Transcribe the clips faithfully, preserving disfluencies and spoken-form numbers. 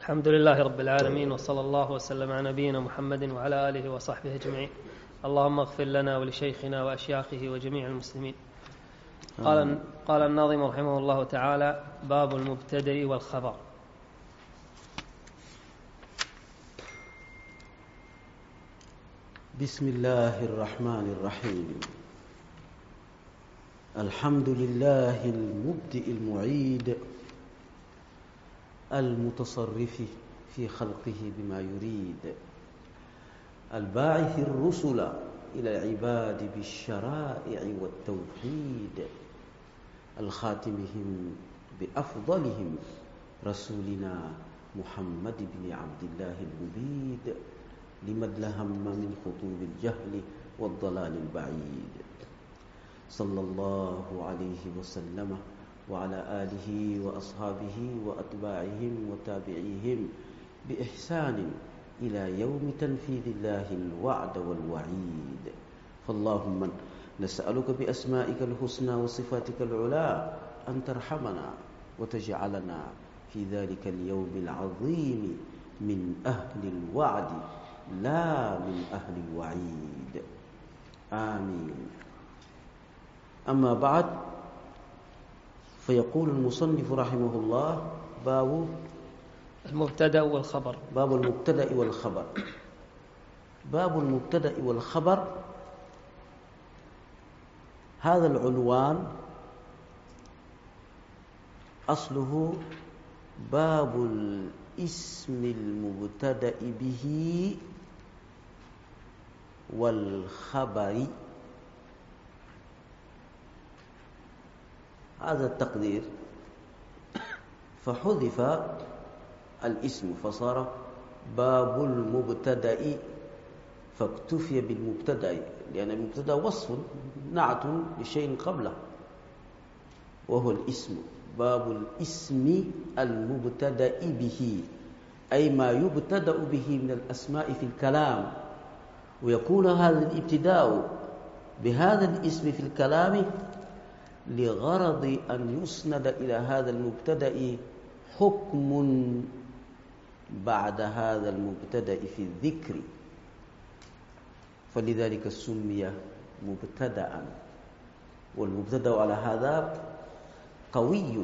الحمد لله رب العالمين، وصلى الله وسلم على نبينا محمد وعلى آله وصحبه أجمعين. اللهم اغفر لنا ولشيخنا وأشياخه وجميع المسلمين. قال, قال الناظم رحمه الله تعالى: باب المبتدأ والخبر. بسم الله الرحمن الرحيم. الحمد لله المبدئ المعيد المتصرف في خلقه بما يريد، الباعث الرسل إلى العباد بالشرائع والتوحيد، الخاتمهم بأفضلهم رسولنا محمد بن عبد الله المبيد، لمن لهم من خطوب الجهل والضلال البعيد، صلى الله عليه وسلم وعلى آله وأصحابه وأتباعهم وتابعيهم بإحسان إلى يوم تنفيذ الله الوعد والوعيد. فاللهم نسألك بأسمائك الحسنى وصفاتك العلى أن ترحمنا وتجعلنا في ذلك اليوم العظيم من أهل الوعد لا من أهل الوعيد، آمين. أما بعد، فيقول المصنف رحمه الله: باب المبتدأ والخبر. باب المبتدأ والخبر. باب المبتدأ والخبر، هذا العنوان أصله باب الاسم المبتدأ به والخبر، هذا التقدير، فحذف الاسم فصار باب المبتدأ، فاكتفي بالمبتدأ، لأن المبتدأ وصف نعت لشيء قبله وهو الاسم. باب الاسم المبتدأ به، أي ما يبتدأ به من الأسماء في الكلام، ويكون هذا الابتداء بهذا الاسم في الكلام لغرض أن يسند إلى هذا المبتدأ حكم بعد هذا المبتدأ في الذكر، فلذلك سمي مبتدأ. والمبتدأ على هذا قوي،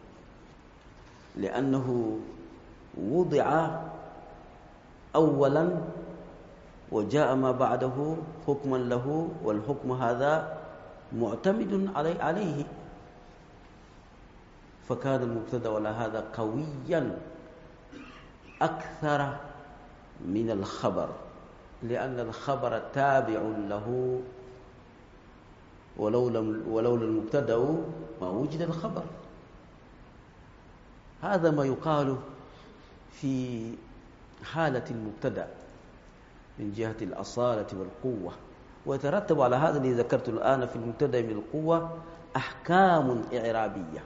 لأنه وضع أولا وجاء ما بعده حكما له، والحكم هذا معتمد عليه، فكان المبتدأ على هذا قويا أكثر من الخبر، لأن الخبر تابع له، ولولا ولولا المبتدأ ما وجد الخبر. هذا ما يقال في حالة المبتدأ من جهة الأصالة والقوة، ويترتب على هذا الذي ذكرته الآن في المبتدأ من القوة أحكام إعرابية.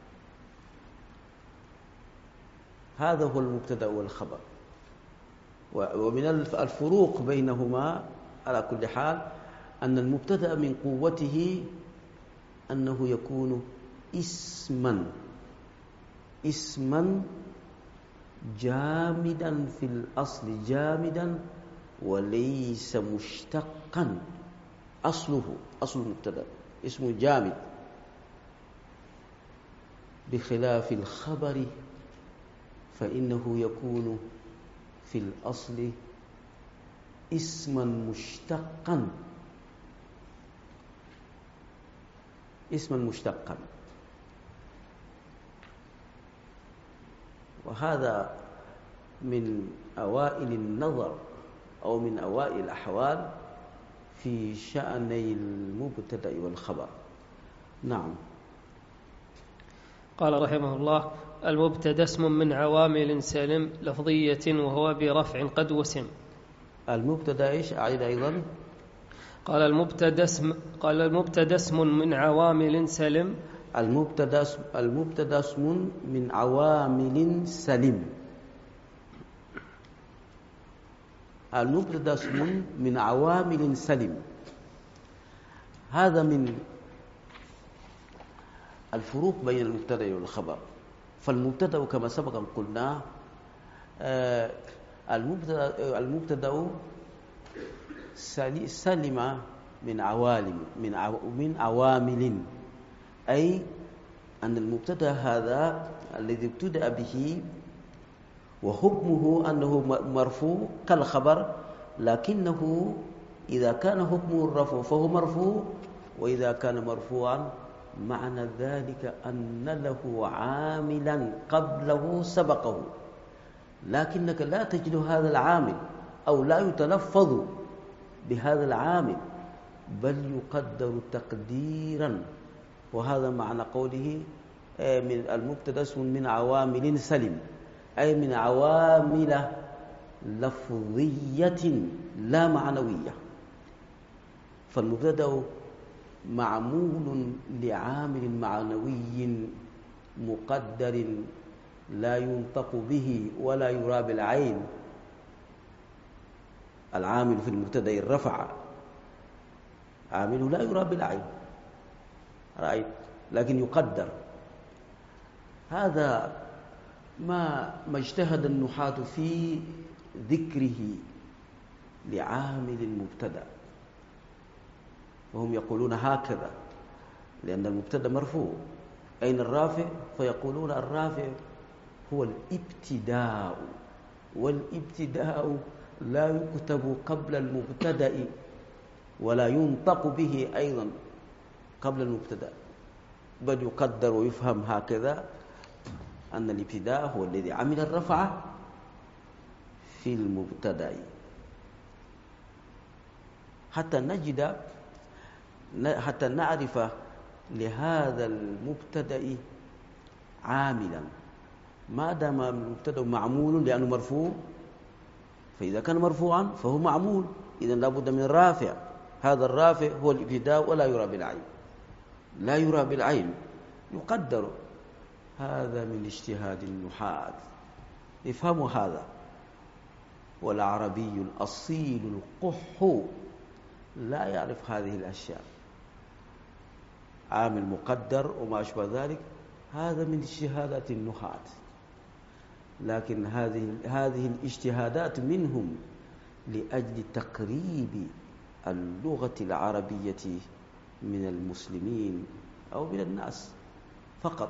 هذا هو المبتدأ والخبر. ومن الفروق بينهما على كل حال أن المبتدأ من قوته أنه يكون اسما اسما جامدا في الأصل، جامدا وليس مشتقا. أصله أصل المبتدأ اسم جامد، بخلاف الخبر فإنه يكون في الأصل اسما مشتقا اسما مشتقا وهذا من أوائل النظر أو من أوائل الأحوال في شأني المبتدأ والخبر. نعم. قال رحمه الله: المبتدأ اسم من عوامل سلم لفظية وهو برفع قد وسم. المبتدأ ايش؟ أعيد أيضا. قال المبتدأ اسم قال المبتدأ اسم من عوامل سلم. المبتدأ المبتدأ اسم من عوامل سلم. المبتدأ اسم من عوامل سلم، هذا من الفروق بين المبتدأ والخبر. فالمبتدأ كما سبق أن قلنا المبتدأ المبتدأ سلم من عوالم من من عوامل، أي أن المبتدأ هذا الذي ابتدأ به وحكمه أنه مرفوع كالخبر، لكنه إذا كان حكمه الرفع فهو مرفوع، وإذا كان مرفوعا معنى ذلك أن له عاملا قبله سبقه، لكنك لا تجد هذا العامل أو لا يتلفظ بهذا العامل، بل يقدر تقديرا. وهذا معنى قوله من المبتدأ اسم من عوامل سلم، أي من عوامل لفظية لا معنوية. فالمبتدأ معمول لعامل معنوي مقدر لا ينطق به ولا يرى بالعين. العامل في المبتدأ الرفع عامل لا يرى بالعين، رأيت، لكن يقدر. هذا ما ما اجتهد النحاة في ذكره لعامل المبتدأ، وهم يقولون هكذا لأن المبتدأ مرفوع. أين الرافع؟ فيقولون الرافع هو الابتداء، والابتداء لا يكتب قبل المبتدأ ولا ينطق به أيضا قبل المبتدأ، بل يقدر ويفهم هكذا أن الابتداء هو الذي عمل الرفع في المبتدأ، حتى نجد حتى نعرف لهذا المبتدأ عاملا. ما دام المبتدأ معمول لأنه مرفوع، فإذا كان مرفوعا فهو معمول، إذا لابد من رافع. هذا الرافع هو الابتداء ولا يرى بالعين، لا يرى بالعين، يقدر. هذا من اجتهاد النحاة، افهموا هذا. والعربي الأصيل القح لا يعرف هذه الأشياء، عامل مقدر وما أشبه ذلك، هذا من اجتهادات النحاة. لكن هذه هذه الاجتهادات منهم لأجل تقريب اللغة العربية من المسلمين أو من الناس فقط.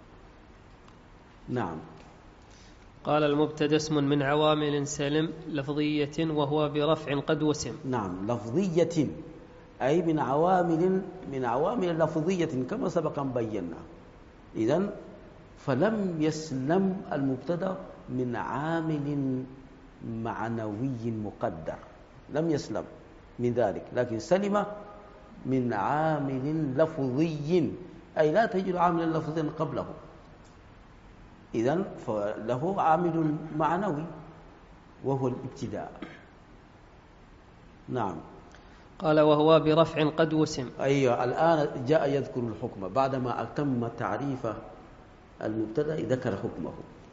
نعم. قال المبتدأ اسم من عوامل سلم لفظية وهو برفع قد وسم. نعم، لفظية أي من عوامل من عوامل لفظية كما سبق أن بينا. إذن فلم يسلم المبتدأ من عامل معنوي مقدر، لم يسلم من ذلك، لكن سلم من عامل لفظي، أي لا تجد عاملا لفظيا قبله. إذن فله عامل معنوي وهو الابتداء. نعم. قال وهو برفع قد وسم. أيوة، الآن جاء يذكر الحكم بعدما أتم تعريف المبتدأ، ذكر حكمه،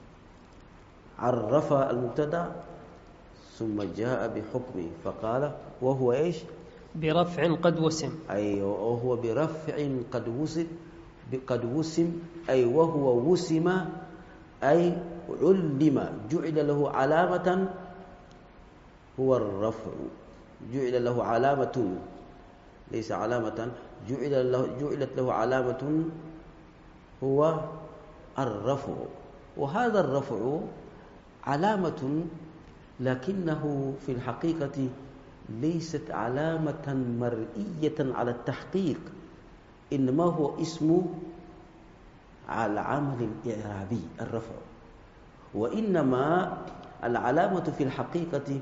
عرف المبتدأ ثم جاء بحكمه فقال وهو إيش؟ برفع قد وسم. أيوة، وهو برفع قد وسم قد وسم أي وهو وسم، أي علم، جعل له علامة، هو الرفع، جعل له علامة، ليس علامة، جعل له جعلت له علامة هو الرفع. وهذا الرفع علامة، لكنه في الحقيقة ليست علامة مرئية على التحقيق، إنما هو اسم على العمل الإعرابي الرفع. وإنما العلامة في الحقيقة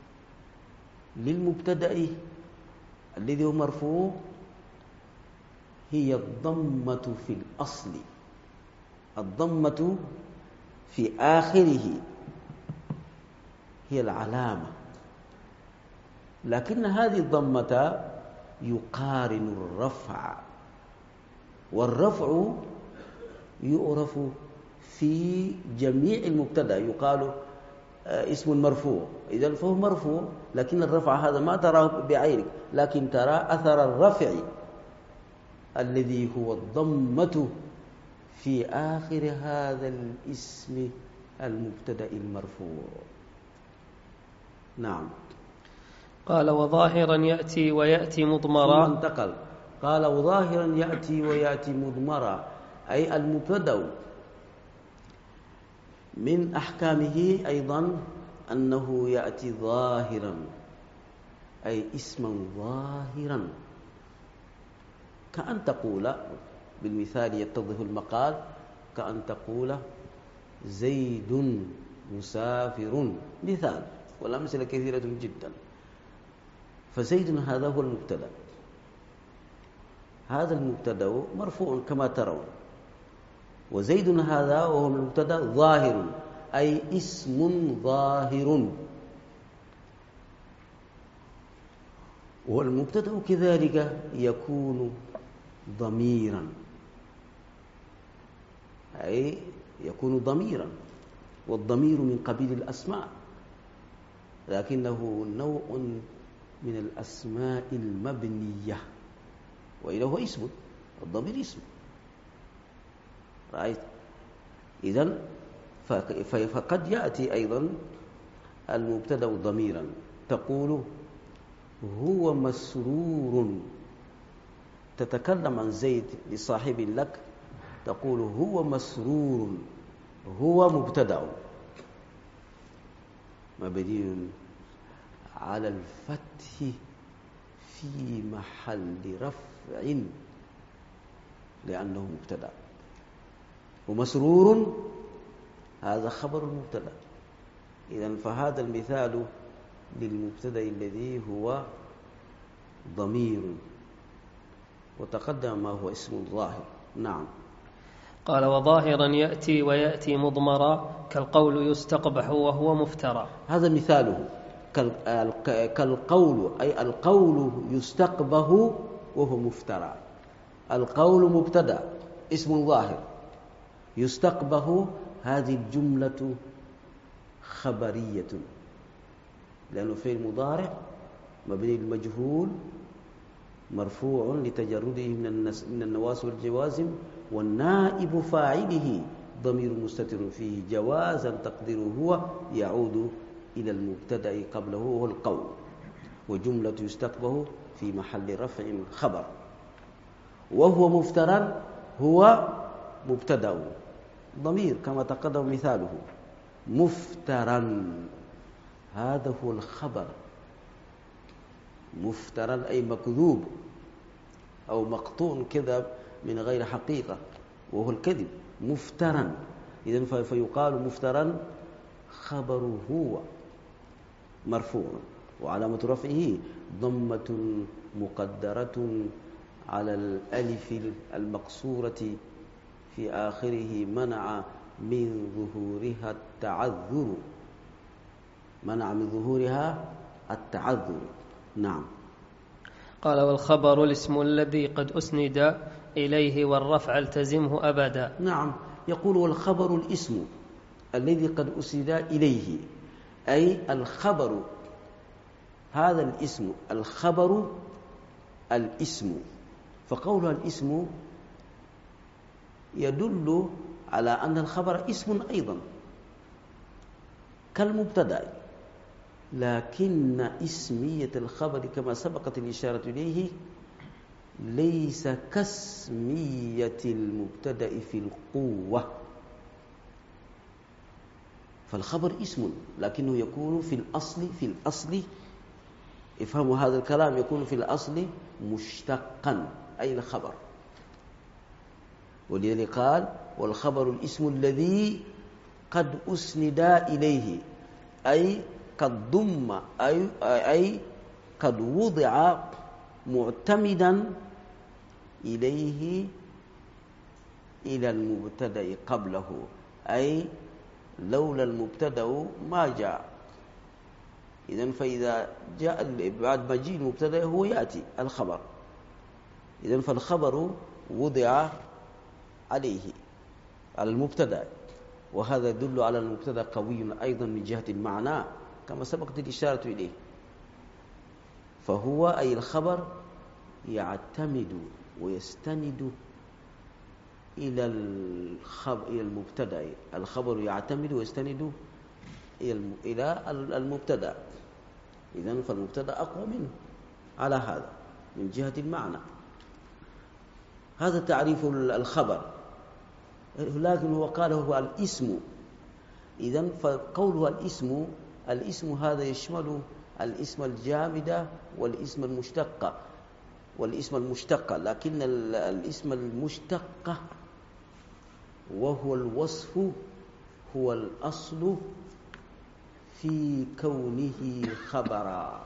للمبتدأ الذي هو مرفوع هي الضمة في الأصل، الضمة في آخره هي العلامة، لكن هذه الضمة يقارن الرفع، والرفع يعرف في جميع المبتدأ، يقال اسم مرفوع، إذن فهو مرفوع، لكن الرفع هذا ما تراه بعينك، لكن ترى أثر الرفع الذي هو الضمة في آخر هذا الاسم المبتدأ المرفوع. نعم. قال وظاهرا يأتي ويأتي مضمرا. ثم انتقل قال وظاهرا يأتي ويأتي مضمرا، أي المبتدأ من أحكامه أيضا أنه يأتي ظاهرا، أي اسما ظاهرا، كأن تقول بالمثال يتضح المقال، كأن تقول زيد مسافر، مثال، والأمثلة كثيرة جدا. فزيد هذا هو المبتدأ، هذا المبتدأ مرفوع كما ترون، وزيد هذا وهو المبتدأ ظاهر، أي اسم ظاهر. والمبتدأ كذلك يكون ضميرا، أي يكون ضميرا، والضمير من قبيل الأسماء، لكنه نوع من الأسماء المبنية، وإذا هو اسم، الضمير اسم، رأيت؟ إذن فقد يأتي أيضا المبتدأ ضميرا، تقول هو مسرور، تتكلم عن زيد لصاحب لك، تقول هو مسرور، هو مبتدأ مبني على الفتح في محل رفع لأنه مبتدأ، ومسرور هذا خبر المبتدأ. إذن فهذا المثال للمبتدأ الذي هو ضمير، وتقدم ما هو اسم الظاهر. نعم. قال وظاهرا يأتي ويأتي مضمرا كالقول يستقبح وهو مفترى. هذا مثاله كالقول، أي القول يستقبح وهو مفترى. القول مبتدأ اسم ظاهر، يستقبح هذه الجملة خبرية، لأنه فعل مضارع مبني المجهول مرفوع لتجرده من النواصب والجوازم، والنائب فاعله ضمير مستتر فيه جوازا تقديره هو يعود إلى المبتدأ قبله وهو القول، وجملة يستقبح في محل رفع خبر، وهو مفترى هو مبتدأ ضمير كما تقدم مثاله، مفترا هذا هو الخبر، مفترا أي مكذوب أو مقطوع كذب من غير حقيقة، وهو الكذب مفترا. إذن فيقال مفترا خبره هو مرفوع، وعلامة رفعه ضمة مقدرة على الألف المقصورة في آخره منع من ظهورها التعذر، منع من ظهورها التعذر. نعم. قال والخبر الاسم الذي قد أسند إليه والرفع التزمه أبدا. نعم، يقول والخبر الاسم الذي قد أسند إليه، أي الخبر، هذا الاسم، الخبر الاسم، فقولها الاسم يدل على أن الخبر اسم أيضا كالمبتدأ، لكن اسمية الخبر كما سبقت الإشارة إليه ليس كاسمية المبتدأ في القوة، فالخبر اسم لكنه يكون في الأصل في الأصل افهموا هذا الكلام، يكون في الأصل مشتقا أي الخبر، ولذلك قال والخبر الاسم الذي قد أسند إليه، أي قد ضم، أي, أي قد وضع معتمدا إليه إلى المبتدأ قبله، أي لولا المبتدأ ما جاء. إذن فإذا جاء بعد مجيء المبتدأ هو يأتي الخبر، إذن فالخبر وضع عليه على المبتدأ، وهذا يدل على المبتدأ قوي أيضا من جهة المعنى كما سبقت الإشارة إليه، فهو أي الخبر يعتمد ويستند إلى الخبر إلى المبتدأ، الخبر يعتمد ويستند إلى المبتدأ، إذن فالمبتدأ أقوى منه على هذا من جهة المعنى. هذا تعريف الخبر، لكن هو قال هو الاسم. إذن فقوله الاسم، الاسم هذا يشمل الاسم الجامد والاسم المشتق والاسم المشتق، لكن الاسم المشتق وهو الوصف هو الأصل في كونه خبرا،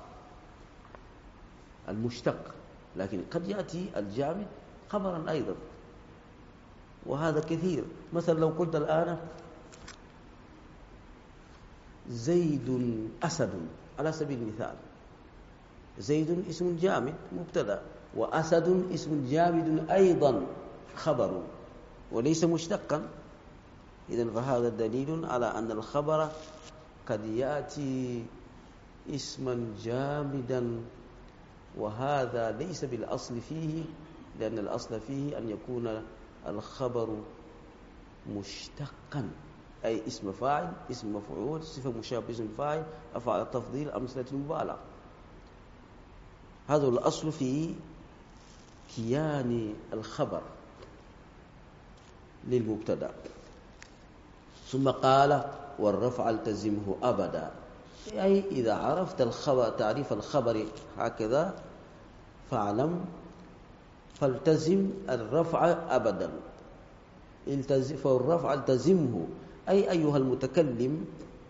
المشتق. لكن قد يأتي الجامد خبرا أيضا، وهذا كثير. مثلا لو قلت الآن زيد أسد على سبيل المثال، زيد اسم جامد مبتدأ، وأسد اسم جامد أيضا خبر وليس مشتقا. إذن فهذا دليل على أن الخبر قد يأتي اسما جامدا، وهذا ليس بالأصل فيه، لأن الأصل فيه أن يكون الخبر مشتقا، أي اسم فاعل، اسم مفعول، صفة مشابهة اسم فاعل، أفعال التفضيل، أمثلة المبالغة. هذا الأصل في كيان الخبر للمبتدأ. ثم قال والرفع التزمه أبدا، أي إذا عرفت الخبر تعريف الخبر هكذا فاعلم فالتزم الرفع أبدا. فالرفع التزمه، أي أيها المتكلم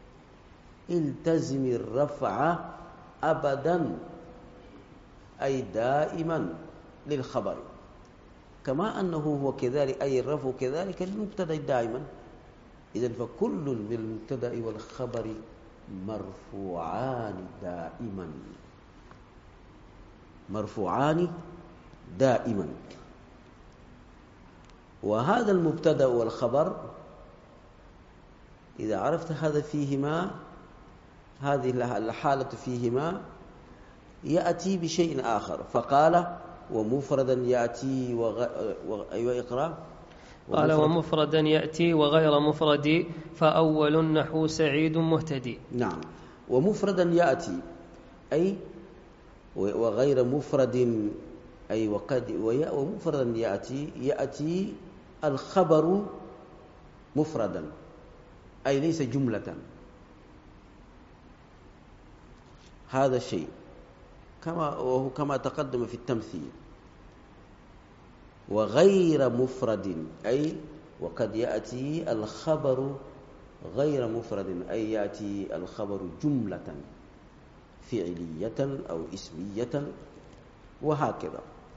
التزم الرفع أبدا، أي دائما للخبر، كما أنه هو كذلك، أي الرفع كذلك للمبتدأ دائما. إذن فكل بالمبتدأ والخبر مرفوعان دائما، مرفوعان دائما. وهذا المبتدأ والخبر إذا عرفت هذا فيهما، هذه الحالة فيهما، يأتي بشيء آخر. فقال ومفردا يأتي وغ... و... أيوة إقرأ. قال ومفردا يأتي وغير مفرد، فأول نحو سعيد مهتدي. نعم، ومفردا يأتي أي وغير مفرد، أي وقد ومفردا يأتي، يأتي الخبر مفردا أي ليس جملة. هذا الشيء كما وهو كما تقدم في التمثيل. وغير مفرد أي وقد يأتي الخبر غير مفرد، أي يأتي الخبر جملة فعلية أو اسمية وهكذا.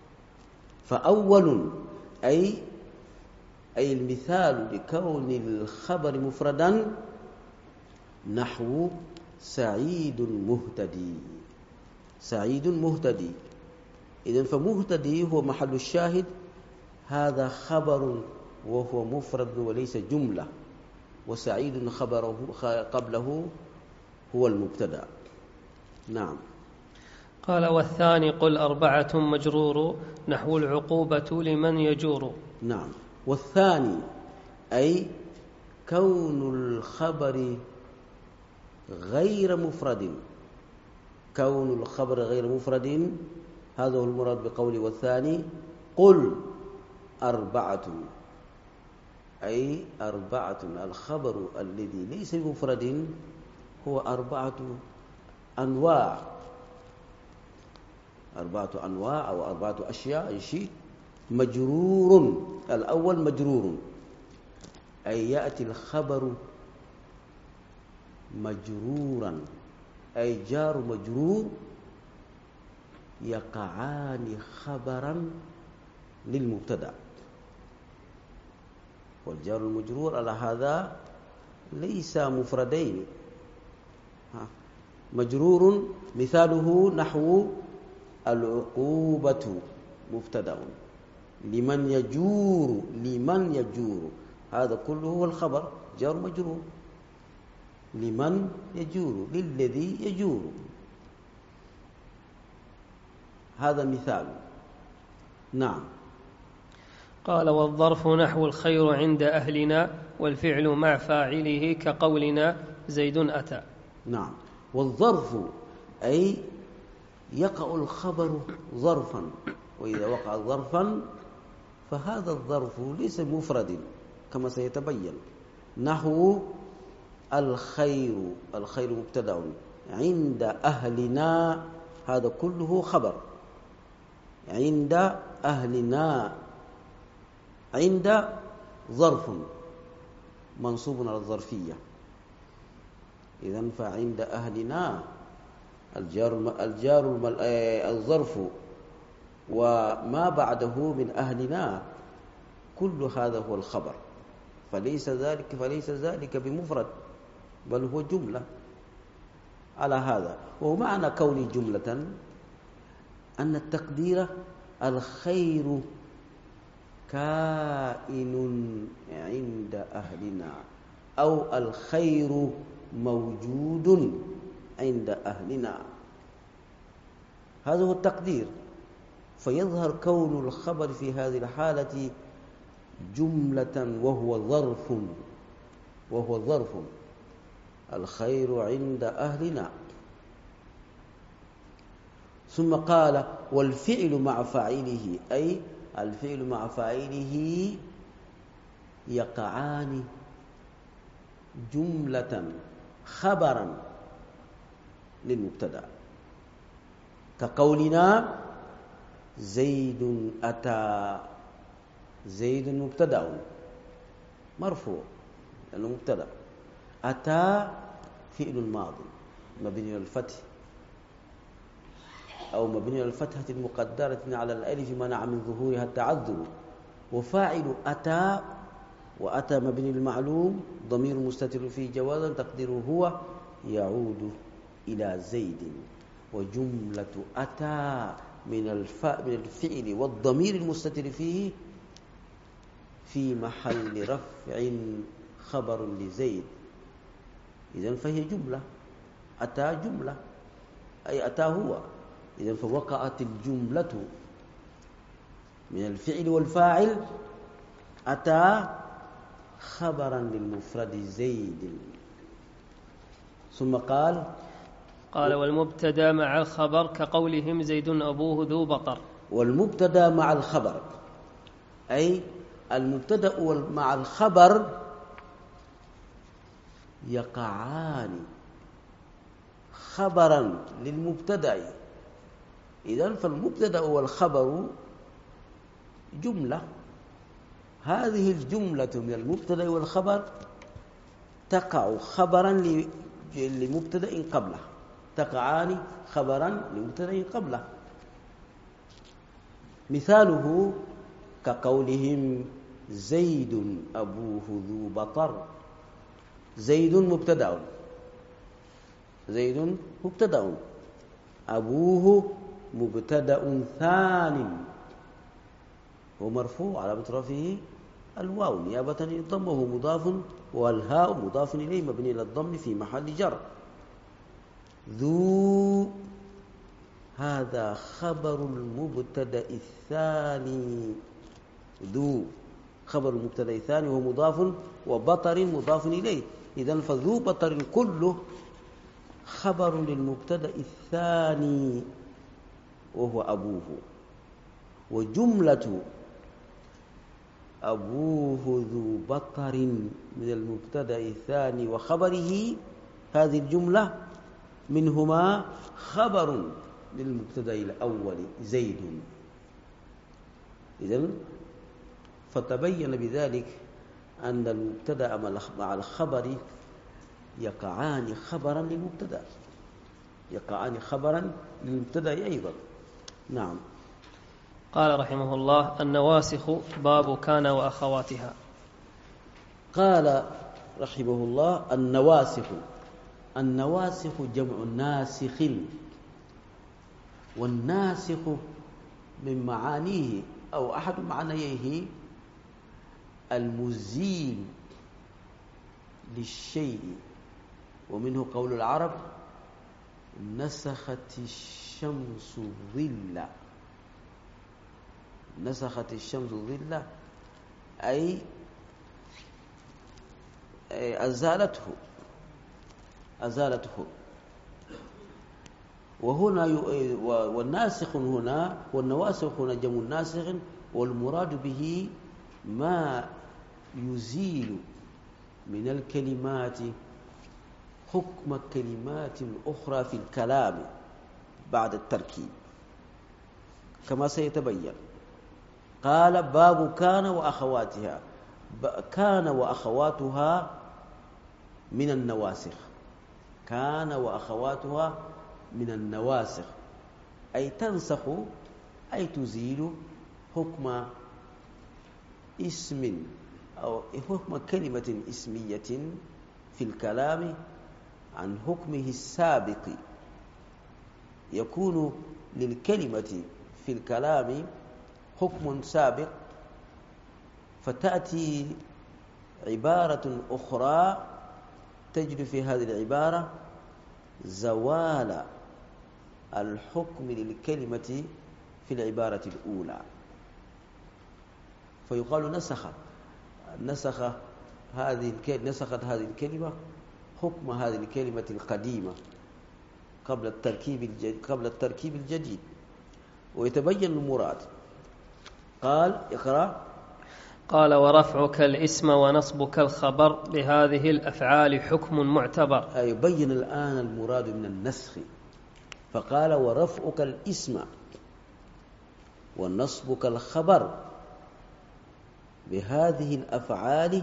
فأول أي أي المثال لكون الخبر مفردا نحو سعيد مهتدي، سعيد مهتدي. إذن فمهتدي هو محل الشاهد، هذا خبر وهو مفرد وليس جملة، وسعيد خبره قبله هو المبتدأ. نعم. قال والثاني قل أربعة مجرور، نحو العقوبة لمن يجور. نعم. والثاني أي كون الخبر غير مفرد، كون الخبر غير مفرد، هذا هو المراد بقوله والثاني قل أربعة، أي أربعة، الخبر الذي ليس مفرد هو أربعة أنواع، أربعة أنواع أو أربعة أشياء، أي شيء مجرور. الأول مجرور أي يأتي الخبر مجرورا، أي جار مجرور يقعان خبرا للمبتدأ. والجار المجرور على هذا ليس مفردين، مجرور مثاله نحو العقوبة مبتدأ، لمن يجور، لمن يجور، هذا كله هو الخبر جار مجرور، لمن يجور، للذي يجور، هذا مثال. نعم. قال والظرف نحو الخير عند أهلنا والفعل مع فاعله كقولنا زيد أتى. نعم. والظرف أي يقع الخبر ظرفا، وإذا وقع ظرفا فهذا الظرف ليس مفرد كما سيتبين. نحو الخير، الخير مبتدأ، عند أهلنا هذا كله خبر، عند أهلنا، عند ظرف منصوب على الظرفية. إذن فعند أهلنا الجار الجار الظرف وما بعده من أهلنا كل هذا هو الخبر، فليس ذلك فليس ذلك بمفرد بل هو جملة على هذا. ومعنى كوني جملة أن التقدير الخير كائن عند أهلنا، أو الخير موجود عند أهلنا، هذا هو التقدير. فيظهر كون الخبر في هذه الحالة جملة وهو ظرف، وهو ظرف الخير عند أهلنا. ثم قال والفعل مع فاعله، أي الفعل مع فاعله يقعان جملة خبرا للمبتدأ، كقولنا زيد أتى. زيد مبتدأ مرفوع لأنه مبتدأ، أتى فعل الماضي مبني على الفتح أو مبني على الفتحة المقدرة على الألف منع من ظهورها التعذر. وفاعل أتى، وأتى مبني المعلوم ضمير مستتر فيه جوازا تقديره هو يعود إلى زيد. وجملة أتى من الفاء من الفعل والضمير المستتر فيه في محل رفع خبر لزيد، إذن فهي جملة. أتى جملة أي أتى هو، إذن فوقعت الجملة من الفعل والفاعل أتى خبرا للمفرد زيد. ثم قال قال والمبتدا مع الخبر كقولهم زيد أبوه ذو بطر. والمبتدا مع الخبر أي المبتدا مع الخبر يقعان خبرا للمبتدا. إذن فالمبتدا والخبر جملة، هذه الجملة من المبتدا والخبر تقع خبرا لمبتدا قبله، تقعان خبرا لمبتدا قبله. مثاله كقولهم زيد أبوه ذو بطر. زيد مبتدأ، زيد مبتدأ، أبوه مبتدأ ثان ومرفوع على رفعه الواو نيابة عن الضم، وهو مضاف، والهاء مضاف إليه مبني على الضم في محل جر. ذو هذا خبر المبتدأ الثاني، ذو خبر المبتدأ الثاني وهو مضاف، وبطر مضاف إليه. إذن فذو بطر كله خبر للمبتدأ الثاني وهو أبوه. وجملة أبوه ذو بطر من المبتدأ الثاني وخبره، هذه الجملة منهما خبر للمبتدأ الأول زيد. إذن فتبين بذلك أن المبتدأ مع الخبر يقعان خبرا للمبتدأ، يقعان خبرا للمبتدأ أيضا. نعم. قال رحمه الله النواسخ باب كان وأخواتها. قال رحمه الله النواسخ، النواسخ جمع ناسخ، والناسخ من معانيه أو أحد معنيه المزيل للشيء، ومنه قول العرب نسخت الشمس الظل. نسخت الشمس الظل أي أزالته أزالته وهنا والناسخ هنا والنواسخ هنا جمع الناسخ، والمراد به ما يزيل من الكلمات حكم كلمات أخرى في الكلام بعد التركيب كما سيتبين. قال باب كان وأخواتها. كان وأخواتها من النواسخ، كان وأخواتها من النواسخ، أي تنسخ أي تزيل حكم اسم أو حكم كلمة اسمية في الكلام عن حكمه السابق. يكون للكلمة في الكلام حكم سابق، فتأتي عبارة أخرى تجد في هذه العبارة زوال الحكم للكلمة في العبارة الأولى، فيقال نسخ نسخ هذه نسخت هذه الكلمة حكم هذه الكلمة القديمة قبل التركيب الجديد قبل التركيب الجديد ويتبين المراد. قال اقرأ. قال ورفعك الاسم ونصبك الخبر بهذه الأفعال حكم معتبر. أي بين الآن المراد من النسخ، فقال ورفعك الاسم ونصبك الخبر بهذه الأفعال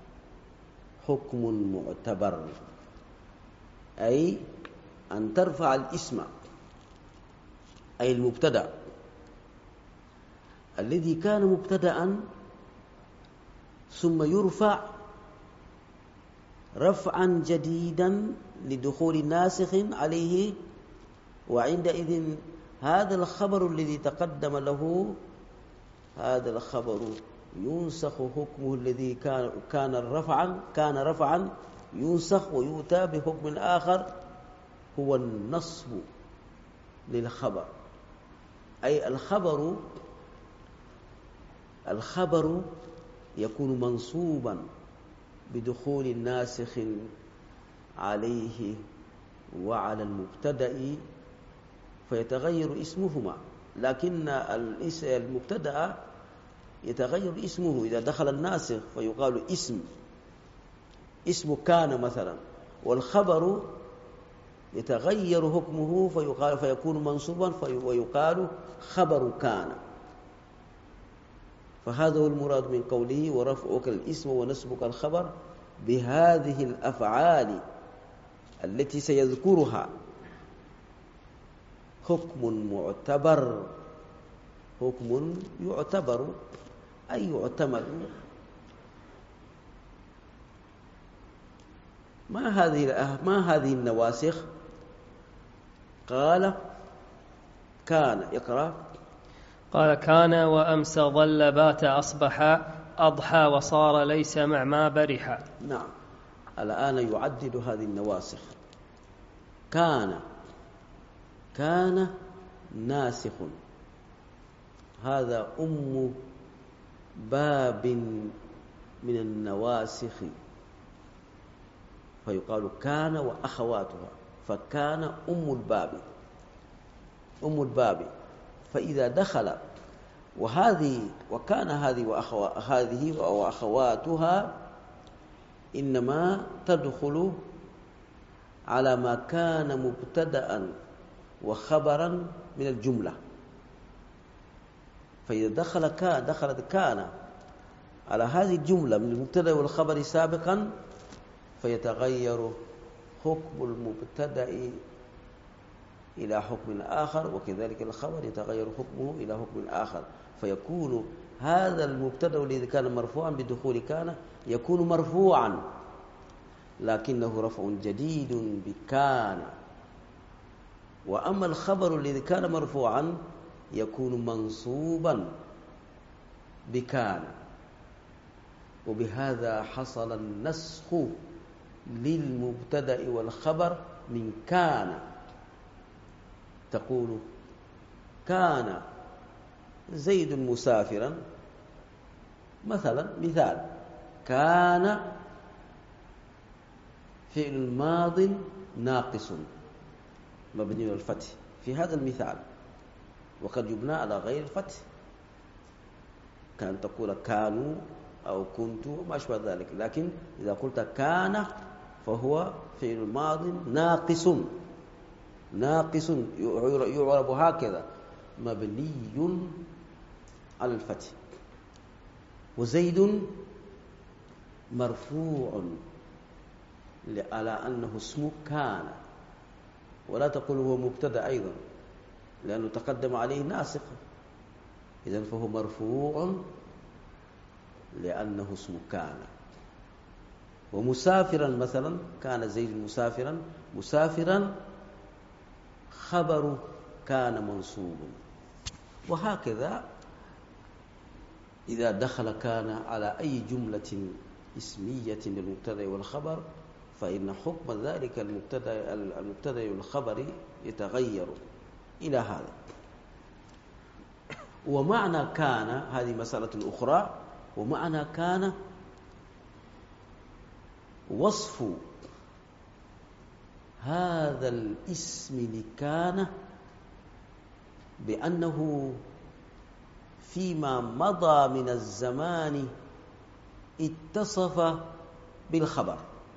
حكم معتبر، أي أن ترفع الاسم أي المبتدأ الذي كان مبتدأ ثم يرفع رفعا جديدا لدخول ناسخ عليه، وعندئذ هذا الخبر الذي تقدم له هذا الخبر ينسخ حكمه الذي كان كان رفعا كان رفعا ينسخ ويؤتى بحكم آخر هو النصب للخبر. أي الخبر الخبر يكون منصوبا بدخول الناسخ عليه وعلى المبتدأ فيتغير اسمهما، لكن المبتدأ يتغير اسمه إذا دخل الناسخ فيقال اسم اسم كان مثلا، والخبر يتغير حكمه فيقال فيكون منصوبا ويقال خبر كان. فهذا هو المراد من قوله ورفعك الاسم ونسبك الخبر بهذه الأفعال التي سيذكرها حكم معتبر، حكم يعتبر أي يعتمد. ما هذه ما هذه النواسخ؟ قال كان. اقرأ. قال كان وأمس ظل بات أصبح أضحى وصار ليس مع ما برح. نعم، الآن يعدد هذه النواسخ. كان كان ناسخ، هذا أم باب من النواسخ، فيقال كان وأخواتها، فكان أم الباب أم الباب فإذا دخل وهذه وكان هذه وأخوا هذه وأخواتها إنما تدخل على ما كان مبتدأ وخبرا من الجملة، فإذا دخل كان دخلت كان على هذه الجملة من المبتدأ والخبر سابقا فيتغير حكم المبتدأ إلى حكم آخر، وكذلك الخبر يتغير حكمه إلى حكم آخر، فيكون هذا المبتدأ الذي كان مرفوعا بدخول كان يكون مرفوعا لكنه رفع جديد بكان، وأما الخبر الذي كان مرفوعا يكون منصوبا بكان. وبهذا حصل النسخ للمبتدأ والخبر من كان. تقول كان زيد مسافرا مثلا مثال: كان فعل ماض ناقص مبني على الفتح في هذا المثال، وقد يبنى على غير الفتح، كان تقول كانوا أو كنت وما أشبه ذلك. لكن إذا قلت كان فهو فعل ماض ناقص ناقص يعرب هكذا مبني على الفتح. وزيد مرفوع على أنه اسم كان، ولا تقول هو مبتدأ أيضا لأنه تقدم عليه ناسخ، إذن فهو مرفوع لأنه اسم كان. ومسافرا مثلا، كان زيد مسافرا، مسافرا خبر كان منصوب. وهكذا إذا دخل كان على أي جملة اسمية للمبتدأ والخبر فإن حكم ذلك المبتدأ المبتدأ والخبر يتغير إلى هذا. ومعنى كان، هذه مسألة أخرى، ومعنى كان وصف هذا الاسم لكان بأنه فيما مضى من الزمان اتصف بالخبر.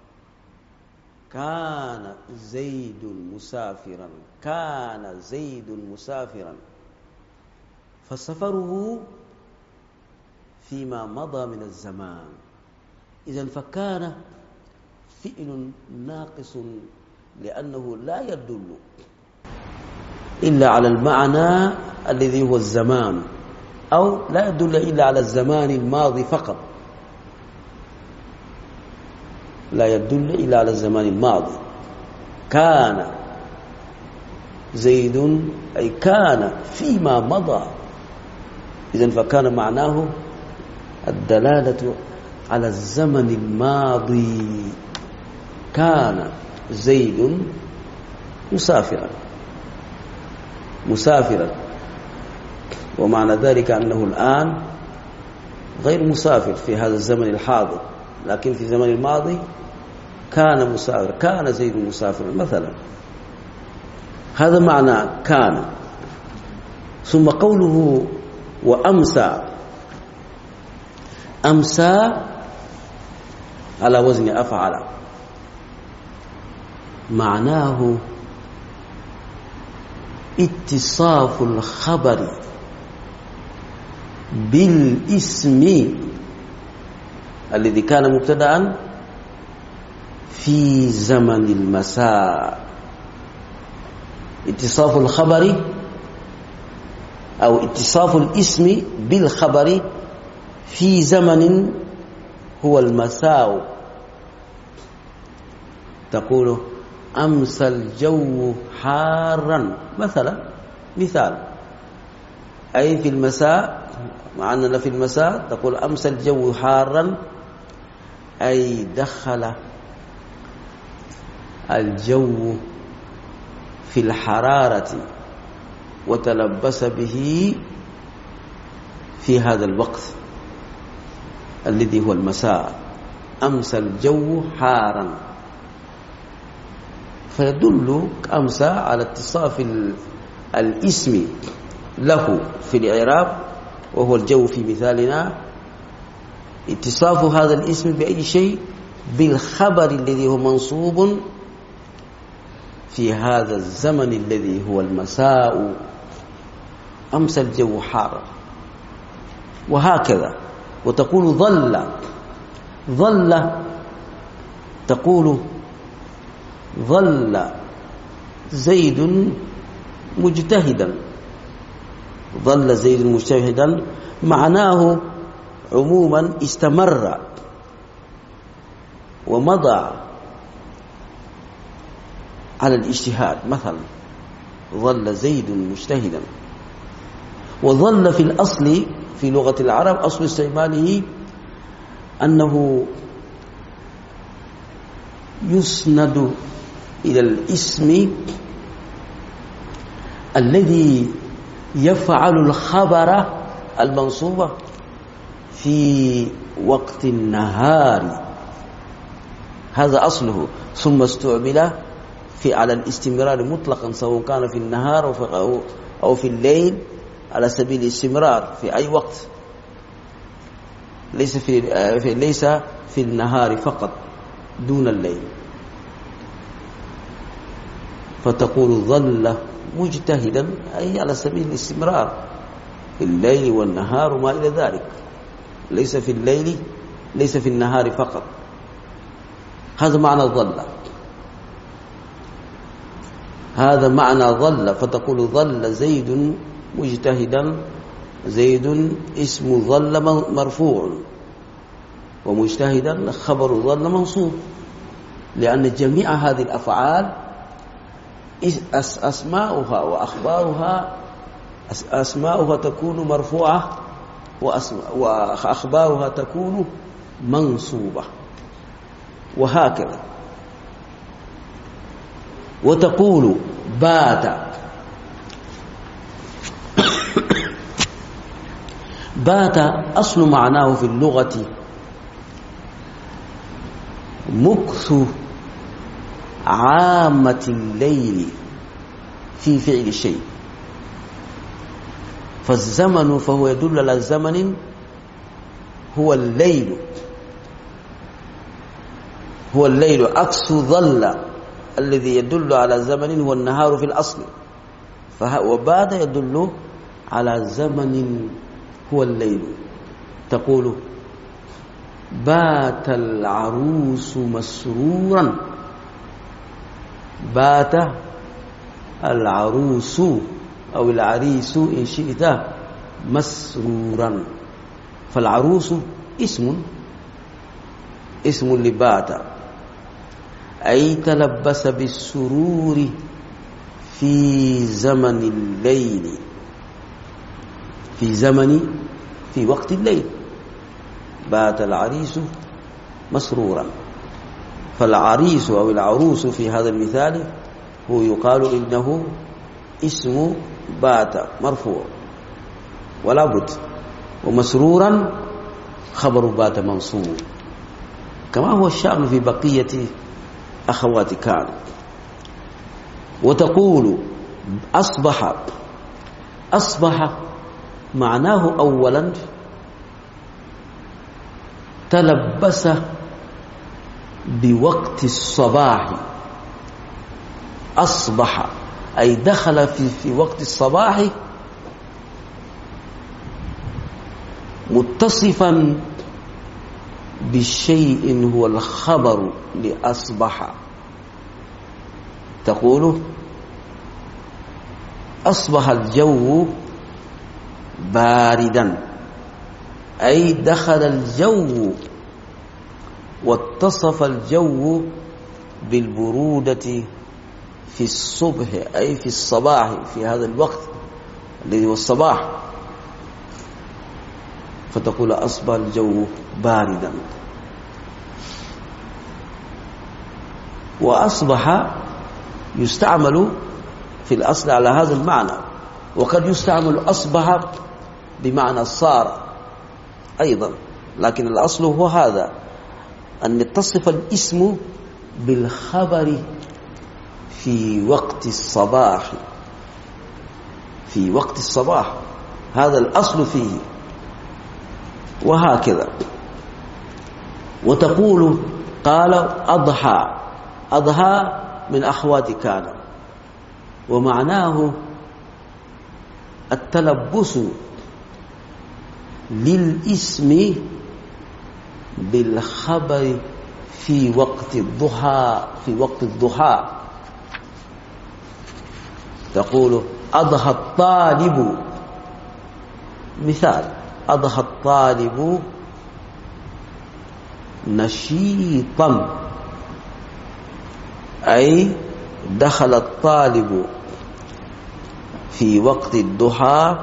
كان زيد مسافرا، كان زيد مسافرا، فسفره فيما مضى من الزمان. إذن فكان فعل ناقص لأنه لا يدل إلا على المعنى الذي هو الزمان، أو لا يدل إلا على الزمان الماضي فقط، لا يدل إلا على الزمان الماضي. كان زيد أي كان فيما مضى، إذن فكان معناه الدلالة على الزمن الماضي. كان زيد مسافرا مسافرا ومعنى ذلك أنه الآن غير مسافر في هذا الزمن الحاضر، لكن في الزمن الماضي كان مسافر، كان زيد مسافرا مثلا. هذا معنى كان. ثم قوله وأمسى، أمسى على وزن أفعل، معناه اتصاف الخبر بالاسم الذي كان مبتدأ في زمن المساء. اتصاف الخبر أو اتصاف الاسم بالخبر في زمن هو المساء. تقول أمسى الجو حارا مثلا، مثال، أي في المساء، مع أننا في المساء تقول أمسى الجو حارا أي دخل الجو في الحرارة وتلبس به في هذا الوقت الذي هو المساء. أمسى الجو حارا، فيدل أمسى على اتصاف الاسم له في الإعراب وهو الجو في مثالنا، اتصاف هذا الاسم بأي شيء؟ بالخبر الذي هو منصوب في هذا الزمن الذي هو المساء. أمسى الجو حارا. وهكذا. وتقول ظل، ظل تقول ظل زيد مجتهدا، ظل زيد مجتهدا معناه عموما استمر ومضى على الاجتهاد مثلا، ظل زيد مجتهدا. وظل في الأصل في لغة العرب أصل استعماله أنه يسند إلى الاسم الذي يفعل الخبر المنصوب في وقت النهار، هذا أصله، ثم استعمل في على الاستمرار مطلقا سواء كان في النهار أو في, أو في الليل على سبيل الاستمرار في أي وقت، ليس في, في ليس في النهار فقط دون الليل. فتقول ظل مجتهدا أي على سبيل الاستمرار في الليل والنهار وما إلى ذلك، ليس في الليل ليس في النهار فقط. هذا معنى ظل، هذا معنى ظل. فتقول ظل زيد مجتهدا، زيد اسم ظل مرفوع، ومجتهدا خبر ظل منصوب، لأن جميع هذه الأفعال أسماؤها وأخبارها أسماؤها تكون مرفوعة وأخبارها تكون منصوبة، وهكذا. وتقول بات، بات أصل معناه في اللغة مكث عامة الليل في فعل شيء، فالزمن فهو يدل على الزمن هو الليل، هو الليل. عكس ظل الذي يدل على زمن هو النهار في الأصل، وبات يدل على زمن هو الليل. تقول بات العروس مسرورا، بات العروس أو العريس إن شئت مسرورا، فالعروس اسم اسم لبات، أي تلبس بالسرور في زمن الليل، في زمن في وقت الليل. بات العريس مسرورا، فالعريس أو العروس في هذا المثال هو يقال إنه اسم بات مرفوع ولا بد، ومسرورا خبر بات منصوب، كما هو الشأن في بقية أخوات كان. وتقول أصبح، أصبح معناه أولا تلبس بوقت الصباح، أصبح أي دخل في, في وقت الصباح متصفا بالشيء هو الخبر لأصبح. تقول أصبح الجو باردا، أي دخل الجو واتصف الجو بالبرودة في الصبح، أي في الصباح، في هذا الوقت الذي هو الصباح. فتقول أصبح الجو باردا. وأصبح يستعمل في الأصل على هذا المعنى، وقد يستعمل أصبح بمعنى صار أيضا، لكن الأصل هو هذا، أن يتصف الاسم بالخبر في وقت الصباح، في وقت الصباح، هذا الأصل فيه. وهكذا. وتقول قال أضحى، أضحى من أخوات كان، ومعناه التلبس للاسم بالخبر في وقت الضحى، في وقت الضحى. تقول أضحى الطالب، مثال أضحى الطالب نشيطا، أي دخل الطالب في وقت الضحى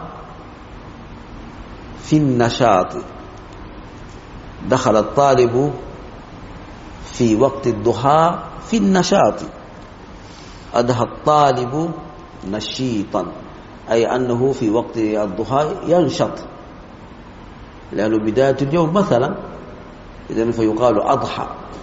في النشاط، دخل الطالب في وقت الضحى في النشاط. أضحى الطالب نشيطا، أي أنه في وقت الضحى ينشط لأنه بداية اليوم مثلا، إذن فيقال أضحى.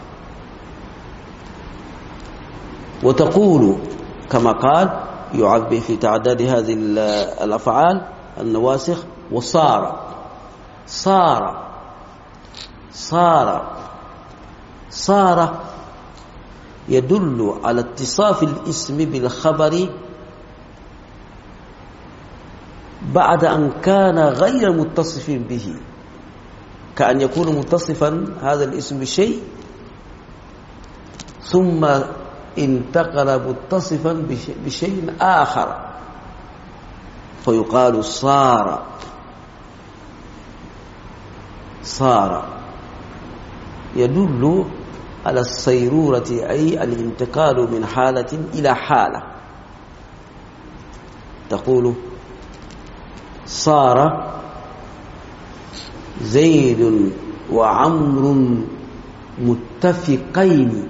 وتقول كما قال يعبر في تعداد هذه الأفعال النواسخ وصار. صار صار صار يدل على اتصاف الاسم بالخبر بعد أن كان غير متصف به، كأن يكون متصفا هذا الاسم بشيء ثم انتقل متصفا بشيء آخر فيقال صار. صار يدل على الصيرورة، أي الانتقال من حالة إلى حالة. تقول صار زيد وعمر متفقين.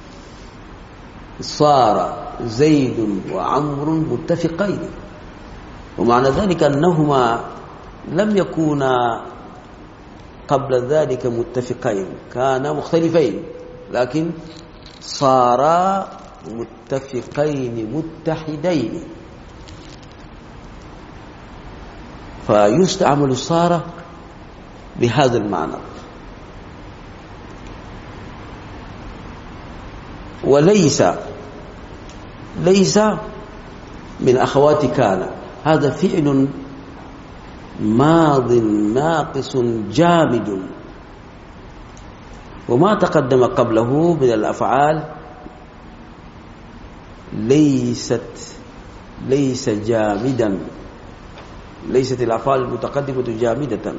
صار زيد وعمر متفقين، ومعنى ذلك أنهما لم يكونا قبل ذلك متفقين، كانا مختلفين، لكن صارا متفقين متحدين. فيستعمل صار بهذا المعنى. وليس ليس من أخوات كان، هذا فعل ماض ناقص جامد، وما تقدم قبله من الأفعال ليست ليس جامدا، ليست الأفعال المتقدمة جامدة،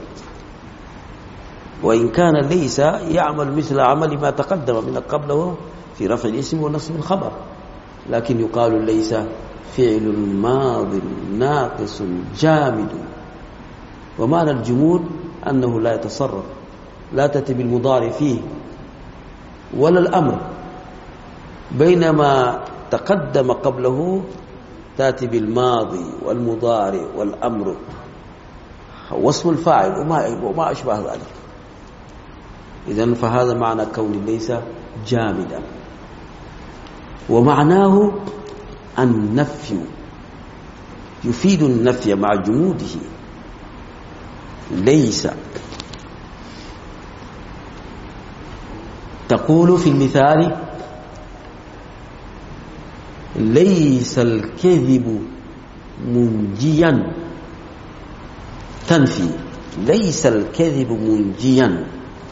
وإن كان ليس يعمل مثل عمل ما تقدم من قبله في رفع الاسم ونصب الخبر، لكن يقال ليس فعل ماض ناقص جامد. ومعنى الجمود أنه لا يتصرف، لا تأتي بالمضارع فيه ولا الأمر، بينما تقدم قبله تأتي بالماضي والمضارع والأمر واسم الفاعل وما أشبه ذلك. إذن فهذا معنى كون ليس جامدا. ومعناه النفي، يفيد النفي مع جموده. ليس تقول في المثال ليس الكذب منجيا، تنفي ليس الكذب منجيا،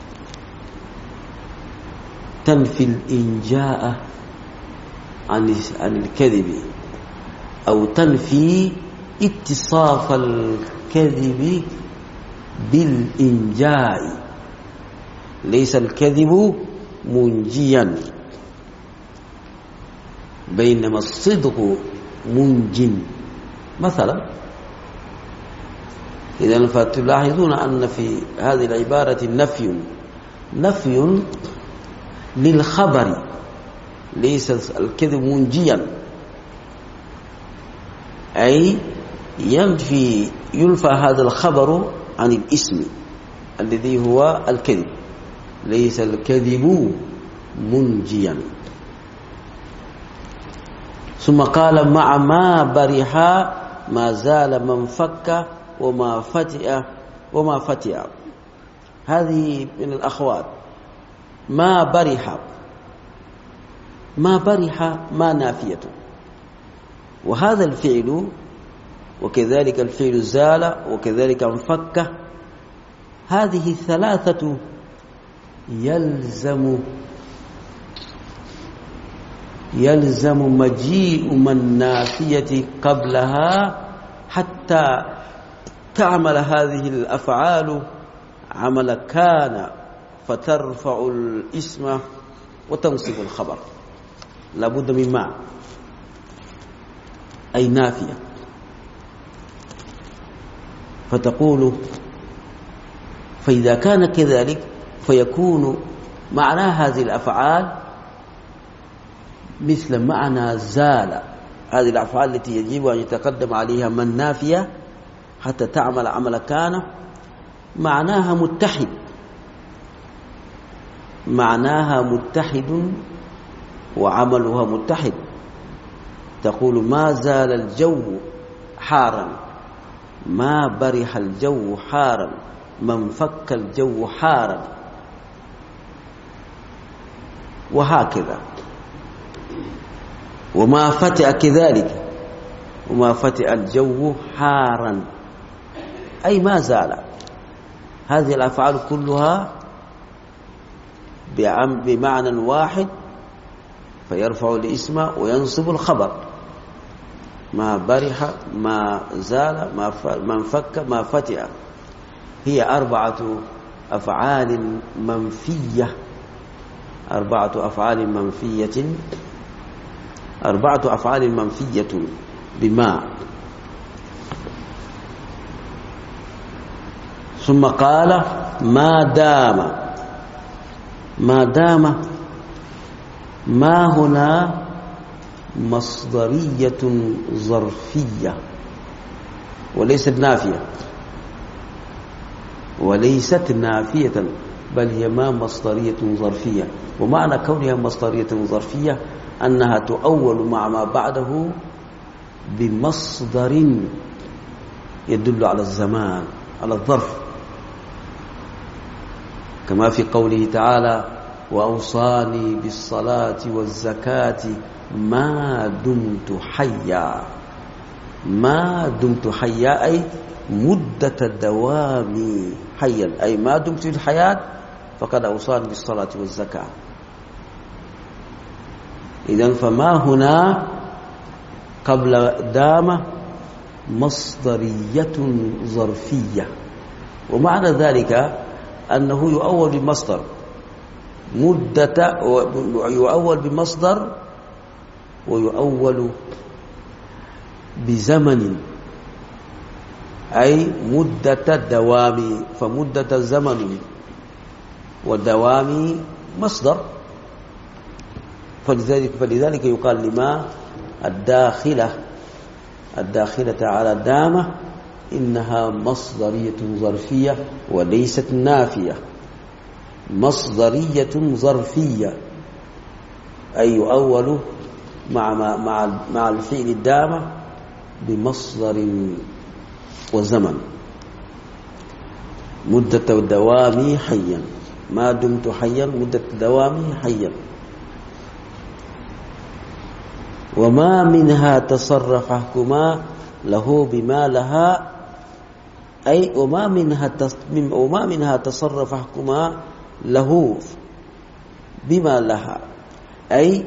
تنفي الإنجاء عن عن الكذب، أو تنفي اتصاف الكذب بالإنجاء. ليس الكذب منجيا، بينما الصدق منج مثلا. إذن فتلاحظون أن في هذه العبارة نفي نفي للخبر، ليس الكذب منجيا، أي ينفي ينفى هذا الخبر عن الاسم الذي هو الكذب. ليس الكذب منجيا. ثم قال مع ما برح ما زال من فك وما فتئ وما فتئ. هذه من الأخوات. ما برح، ما برح ما نافية، وهذا الفعل وكذلك الفعل زال وكذلك انفك، هذه الثلاثة يلزم يلزم مجيء من نافية قبلها حتى تعمل هذه الأفعال عمل كان، فترفع الاسم وتنصب الخبر. لابد من ما، أي نافية. فتقول فإذا كان كذلك فيكون معنى هذه الأفعال مثل معنى زال. هذه الأفعال التي يجب أن يتقدم عليها من نافية حتى تعمل عمل كان، معناها متحد، معناها متحد وعملها متحد. تقول ما زال الجو حارا، ما برح الجو حارا، ما انفك الجو حارا، وهكذا. وما فتئ كذلك، وما فتئ الجو حارا، أي ما زال. هذه الأفعال كلها بمعنى واحد، فيرفع الاسم وينصب الخبر. ما برح، ما زال، ما انفك، ما فتئ. هي أربعة أفعال منفية، أربعة أفعال منفية، أربعة أفعال منفية بما. ثم قال ما دام. ما دام ما هنا مصدرية ظرفية وليست نافية، وليست نافية، بل هي ما مصدرية ظرفية. ومعنى كونها مصدرية ظرفية أنها تؤول مع ما بعده بمصدر يدل على الزمان، على الظرف، كما في قوله تعالى وأوصاني بالصلاة والزكاة ما دمت حيا. ما دمت حيا أي مدة دوامي حيا، أي ما دمت في الحياة فقد أوصاني بالصلاة والزكاة. إذن فما هنا قبل دام مصدرية ظرفية، ومعنى ذلك أنه يؤول بمصدر مدة، ويؤول بمصدر ويؤول بزمن، أي مدة دوام. فمدة زمن والدوام مصدر، فلذلك, فلذلك يقال لما الداخلة الداخلة على دامة إنها مصدرية ظرفية وليست نافية. مصدرية ظرفية أي يؤول مع مع مع الفعل الدامة بمصدر وزمن. مدة دوامي حيا، ما دمت حيا مدة دوامي حيا. وما منها تصرف حكما له بما لها، أي وما منها وما منها تصرف حكما له بما لها، أي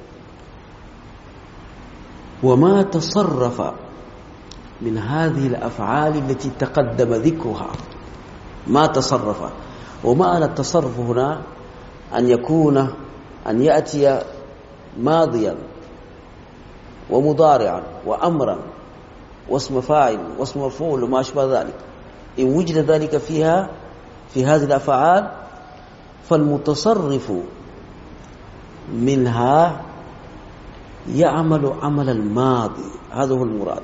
وما تصرف من هذه الأفعال التي تقدم ذكرها، ما تصرف. ومعنى التصرف هنا أن يكون أن يأتي ماضيا ومضارعا وأمرا واسم فاعل واسم مفعول وما أشبه ذلك. إن وجد ذلك فيها في هذه الأفعال فالمتصرف منها يعمل عمل الماضي، هذا هو المراد.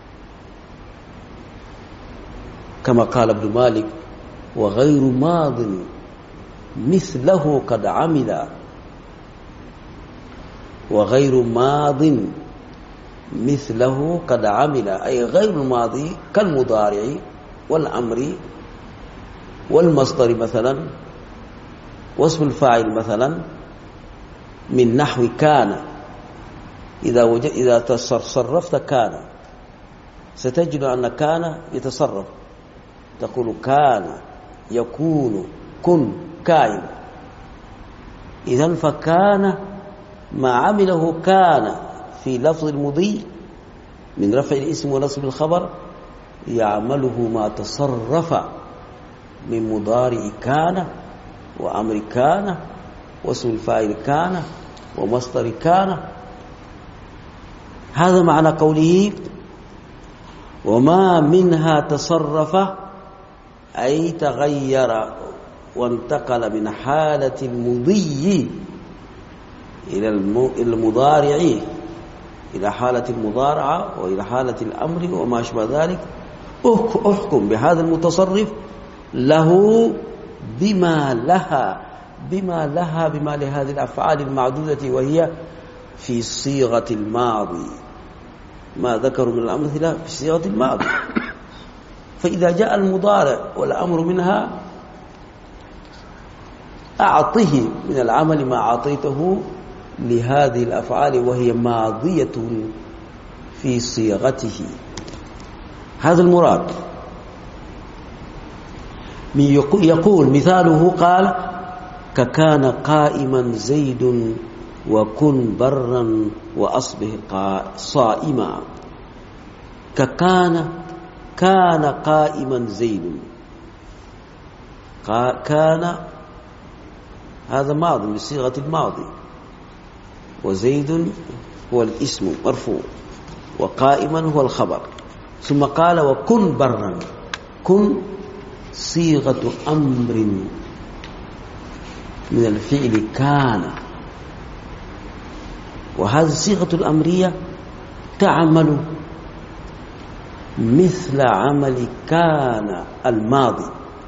كما قال ابن مالك وغير ماض مثله قد عمل. وغير ماض مثله قد عمل، أي غير الماضي كالمضارع والأمر والمصدر مثلا واسم الفاعل مثلا، من نحو كان. إذا وجد إذا تصرفت كان ستجد أن كان يتصرف، تقول كان يكون كن كائن. إذن فكان ما عمله كان في لفظ المضي من رفع الاسم ونصب الخبر يعمله ما تصرف من مضارع كان وأمر كان واسم الفاعل كان ومصدر كان. هذا معنى قوله وما منها تصرف، أي تغير وانتقل من حالة المضي إلى المضارع، إلى حالة المضارعة وإلى حالة الأمر وما أشبه ذلك. أحكم بهذا المتصرف له بما لها بما لها بما لهذه الأفعال المعدودة وهي في صيغة الماضي. ما ذكروا من الأمثلة في صيغة الماضي. فإذا جاء المضارع والأمر منها أعطه من العمل ما أعطيته لهذه الأفعال وهي ماضية في صيغته. هذا المراد. يقول مثاله قال ككان قائما زيد وكن برا وأصبح صائما. ككان كان قائما زيد. كان هذا ماضي بصيغة الماضي، وزيد هو الاسم مرفوع، وقائما هو الخبر. ثم قال وكن برا. كن صيغة أمر من الفعل كان، وهذه الصيغة الأمرية تعمل مثل عمل كان الماضي،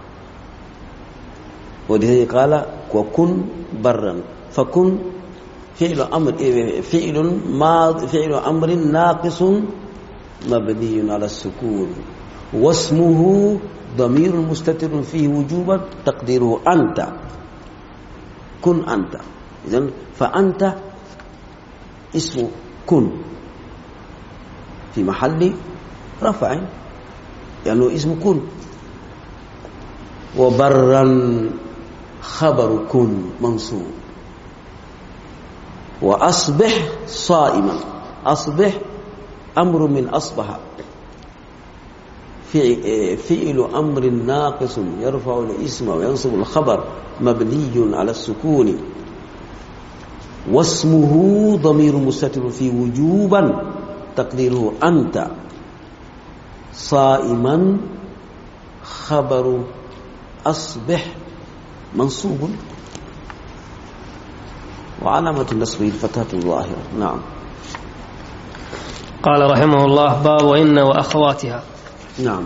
ولذلك قال وكن برا. فكن فعل أمر فعل ماضي فعل أمر ناقص مبني على السكون، واسمه ضمير مستتر فيه وجوبا تقديره أنت. كن أنت. إذن فأنت اسم كن في محل رفع يعني اسم كن. وبرا خبر كن منصوب. وأصبح صائما. أصبح أمر من أصبح، فعل أمر ناقص يرفع الاسم وينصب الخبر مبني على السكون، واسمه ضمير مستتر في وجوبا تقديره أنت. صائما خبر أصبح منصوب، وعلامة نصبه الفتحة الظاهرة. نعم. قال رحمه الله باب إن وأخواتها. نعم.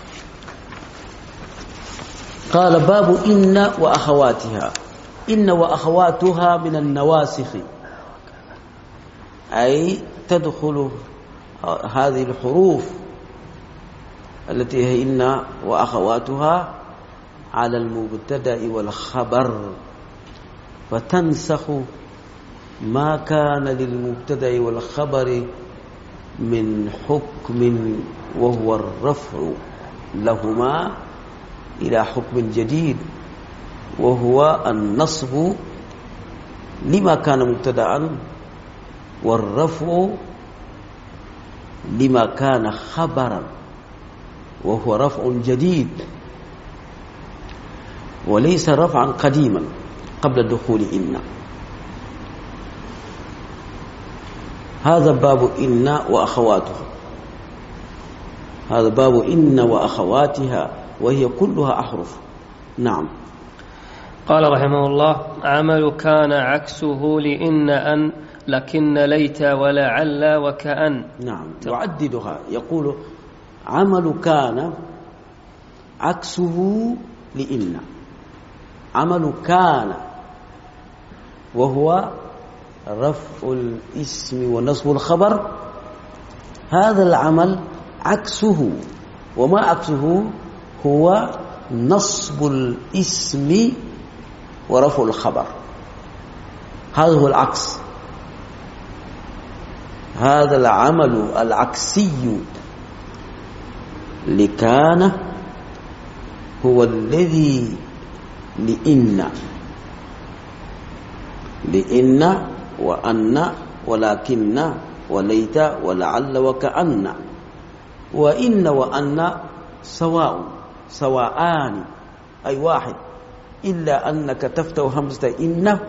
قال باب إن وأخواتها. إن وأخواتها من النواسخ، أي تدخل هذه الحروف التي هي إن وأخواتها على المبتدأ والخبر، فتنسخ ما كان للمبتدأ والخبر من حكم وهو الرفع لهما إلى حكم جديد، وهو النصب لما كان مبتدأ، والرفع لما كان خبرا وهو رفع جديد، وليس رفعا قديما قبل دخول إن. هذا باب إن وأخواتها. هذا باب إن وأخواتها وهي كلها أحرف. نعم. قال رحمه الله عمل كان عكسه لإن أن لكن ليت ولعل وكأن. نعم. يعددها. يقول عمل كان عكسه لإن. عمل كان وهو رفع الاسم ونصب الخبر، هذا العمل عكسه. وما عكسه؟ هو نصب الاسم ورفع الخبر. هذا هو العكس. هذا العمل العكسي لكان هو الذي لإن. لإن وأن ولكن وليت ولعل وكأن. وإن وأن سواء سواءان أي واحد، إلا أنك تفتح همزة إن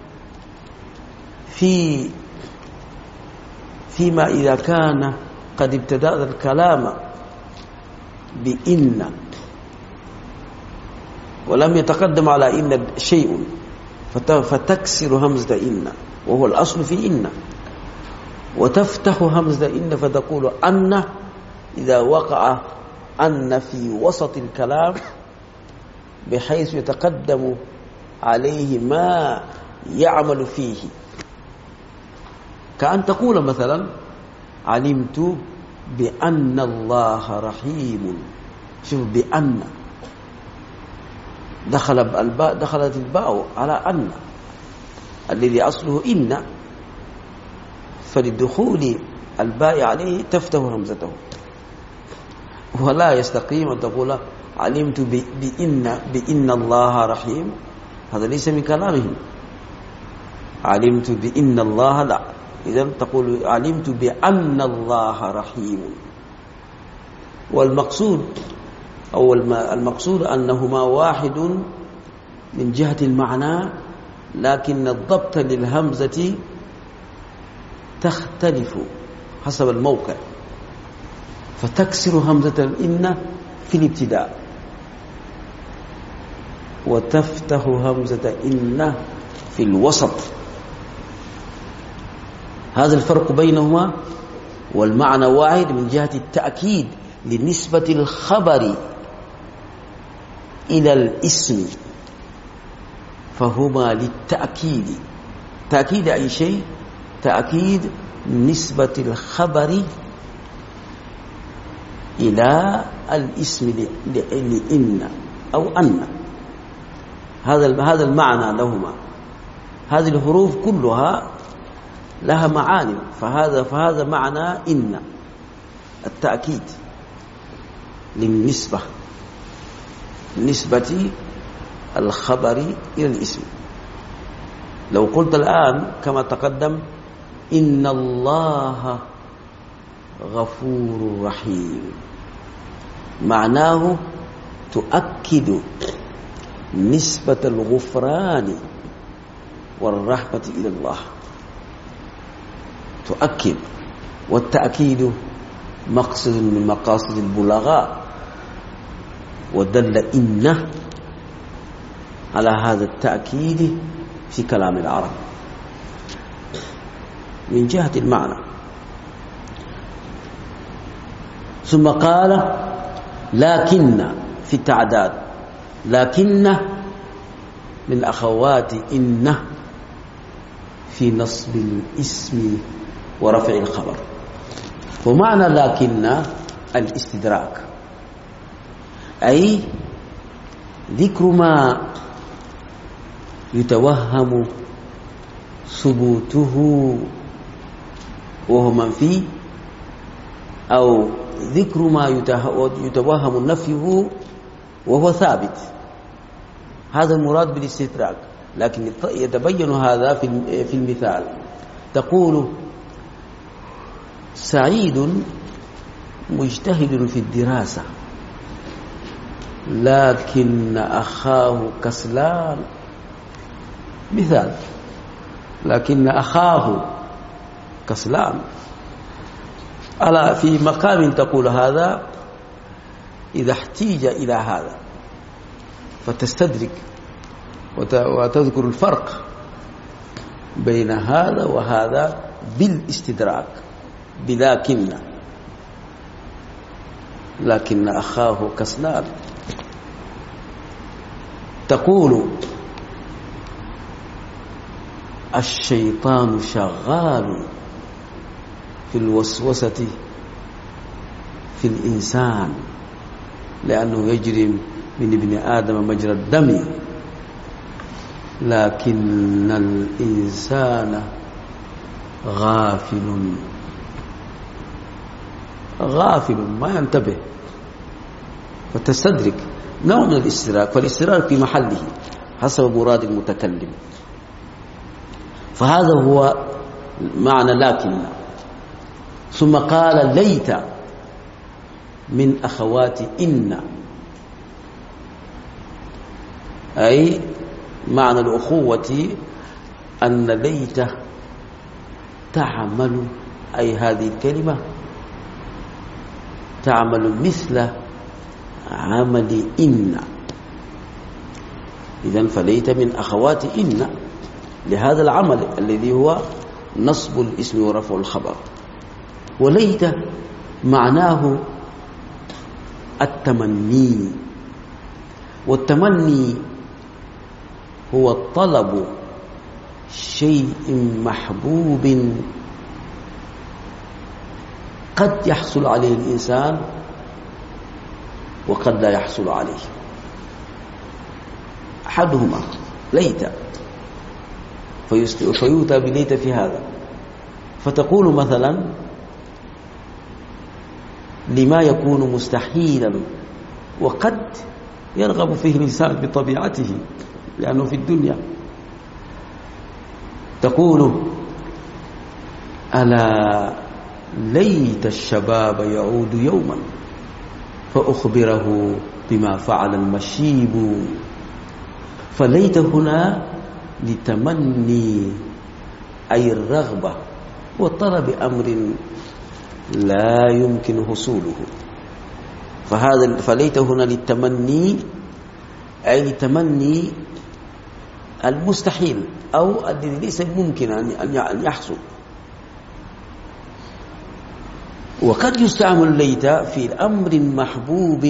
في فيما إذا كان قد ابتدأ الكلام بإن ولم يتقدم على إن شيء، فتكسر همزة إن وهو الأصل في إن، وتفتح همزة إن فتقول أن إذا وقع أن في وسط الكلام بحيث يتقدم عليه ما يعمل فيه، كأن تقول مثلا علمت بأن الله رحيم. شوف، بأن دخل الباء، دخلت الباء على أن الذي أصله إن، فللدخول الباء عليه تفتح همزته، ولا يستقيم أن تقول علمت بإن بإن الله رحيم، هذا ليس من كلامهم. علمت بإن الله، لا، إذن تقول علمت بأن الله رحيم. والمقصود أو المقصود أنهما واحد من جهة المعنى، لكن الضبط للهمزة تختلف حسب الموقع، فتكسر همزة الإن في الابتداء وتفتح همزة إن في الوسط. هذا الفرق بينهما، والمعنى واحد من جهة التأكيد لنسبة الخبر إلى الاسم، فهما للتأكيد. تأكيد أي شيء؟ تأكيد نسبة الخبر إلى الاسم لإن أو أن. هذا هذا المعنى لهما. هذه الحروف كلها لها معاني، فهذا فهذا معنى إن، التأكيد للنسبة، نسبة الخبر إلى الاسم. لو قلت الآن كما تقدم إن الله غفور رحيم، معناه تؤكد نسبة الغفران والرحمة إلى الله، تؤكد. والتأكيد مقصد من مقاصد البلاغاء، ودل إن على هذا التأكيد في كلام العرب من جهة المعنى. ثم قال لكن في التعداد، لكن من أخوات إن في نصب الاسم ورفع الخبر. ومعنى لكن الاستدراك، أي ذكر ما يتوهم ثبوته وهو منفي، أو ذكر ما يتوهم نفيه وهو ثابت. هذا المراد بالاستدراك، لكن يتبين هذا في المثال. تقول سعيد مجتهد في الدراسة لكن أخاه كسلان، مثال، لكن أخاه كسلان. على في مقام تقول هذا إذا احتيج إلى هذا، فتستدرك وتذكر الفرق بين هذا وهذا بالاستدراك، بلكن لكن أخاه كسلان. تقول الشيطان شغال في الوسوسة في الإنسان لأنه يجري من ابن آدم مجرى الدم، لكن الإنسان غافل غافل ما ينتبه، فتستدرك نوع من الاستدراك، فالاستدراك في محله حسب مراد المتكلم. فهذا هو معنى لكن. ثم قال ليت من أخوات إن، أي معنى الأخوة أن ليت تعمل، أي هذه الكلمة تعمل مثل عمل إن. إذن فليت من أخوات إن لهذا العمل الذي هو نصب الاسم ورفع الخبر. وليت معناه التمني، والتمني هو طلب شيء محبوب قد يحصل عليه الإنسان وقد لا يحصل عليه. أحدهما ليت، فيؤتى بليت في هذا، فتقول مثلا لما يكون مستحيلا وقد يرغب فيه الإنسان بطبيعته لأنه في الدنيا. تقول ألا ليت الشباب يعود يوما فأخبره بما فعل المشيب. فليت هنا لتمني أي الرغبة وطلب أمر لا يمكن حصوله. فهذا فليت هنا للتمني أي لتمني المستحيل أو الذي ليس ممكن أن يحصل. وقد يستعمل ليت في الأمر محبوب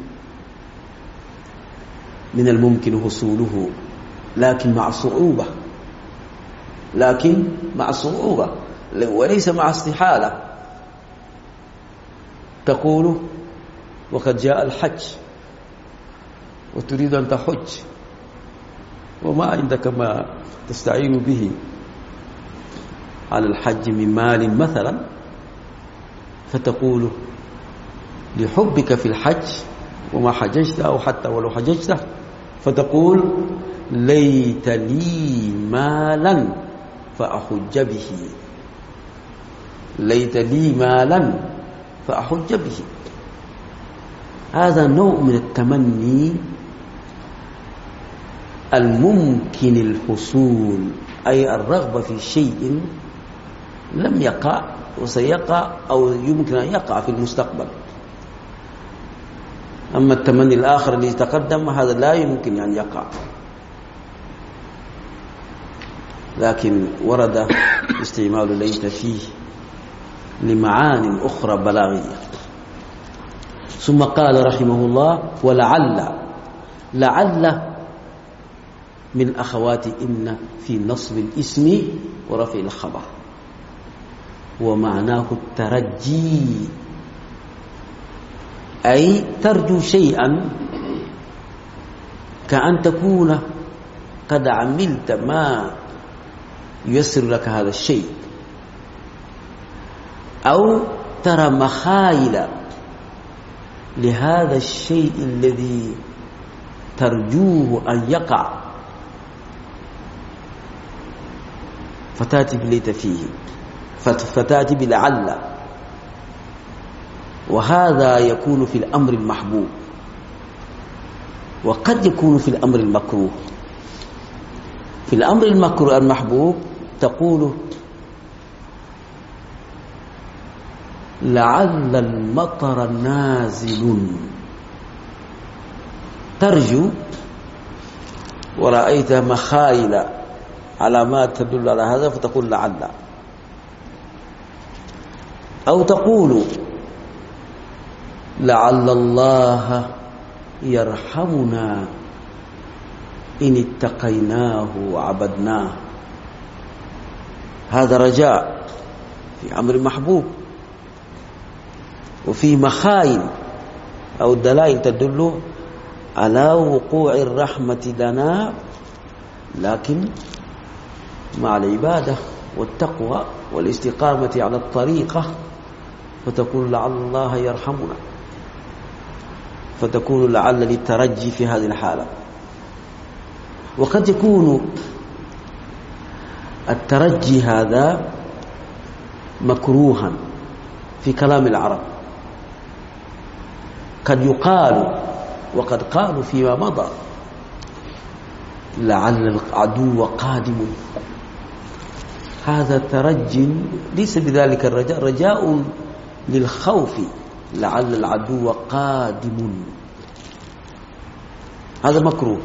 من الممكن حصوله لكن مع صعوبة، لكن مع صعوبة وليس مع استحالة. تقول وقد جاء الحج وتريد أن تحج وما عندك ما تستعين به على الحج من مال مثلا، فتقول لحبك في الحج وما حججت أو حتى ولو حججت، فتقول ليت لي مالا فأحج به، ليت لي مالا فأحج به. هذا نوع من التمني الممكن الحصول، أي الرغبة في شيء لم يقع وسيقع أو يمكن أن يقع في المستقبل. أما التمني الآخر الذي تقدم هذا لا يمكن أن يقع، لكن ورد استعمال ليت فيه لمعان أخرى بلاغية. ثم قال رحمه الله ولعل، لعل من أخوات إن في نصب الاسم ورفع الخبر، ومعناه الترجي أي ترجو شيئا كأن تكون قد عملت ما ييسر لك هذا الشيء، أو ترى مخايل لهذا الشيء الذي ترجوه أن يقع فتأتي بليت فيه، فتأتي بلعل. وهذا يكون في الأمر المحبوب وقد يكون في الأمر المكروه. في الأمر المكروه المحبوب تقول لعل المطر نازل، ترجو ورأيت مخايل علامات تدل على هذا فتقول لعل. أو تقول لعل الله يرحمنا إن اتقيناه وعبدناه. هذا رجاء في أمر محبوب، وفي مخايل أو دلائل تدل على وقوع الرحمة لنا لكن مع العبادة والتقوى والاستقامة على الطريقة، فتقول لعل الله يرحمنا، فتكون لعل للترجي في هذه الحالة. وقد يكون الترجي هذا مكروها في كلام العرب، قد يقال وقد قالوا فيما مضى لعل العدو قادم. هذا ترج ليس بذلك الرجاء، رجاء للخوف، لعل العدو قادم، هذا مكروه.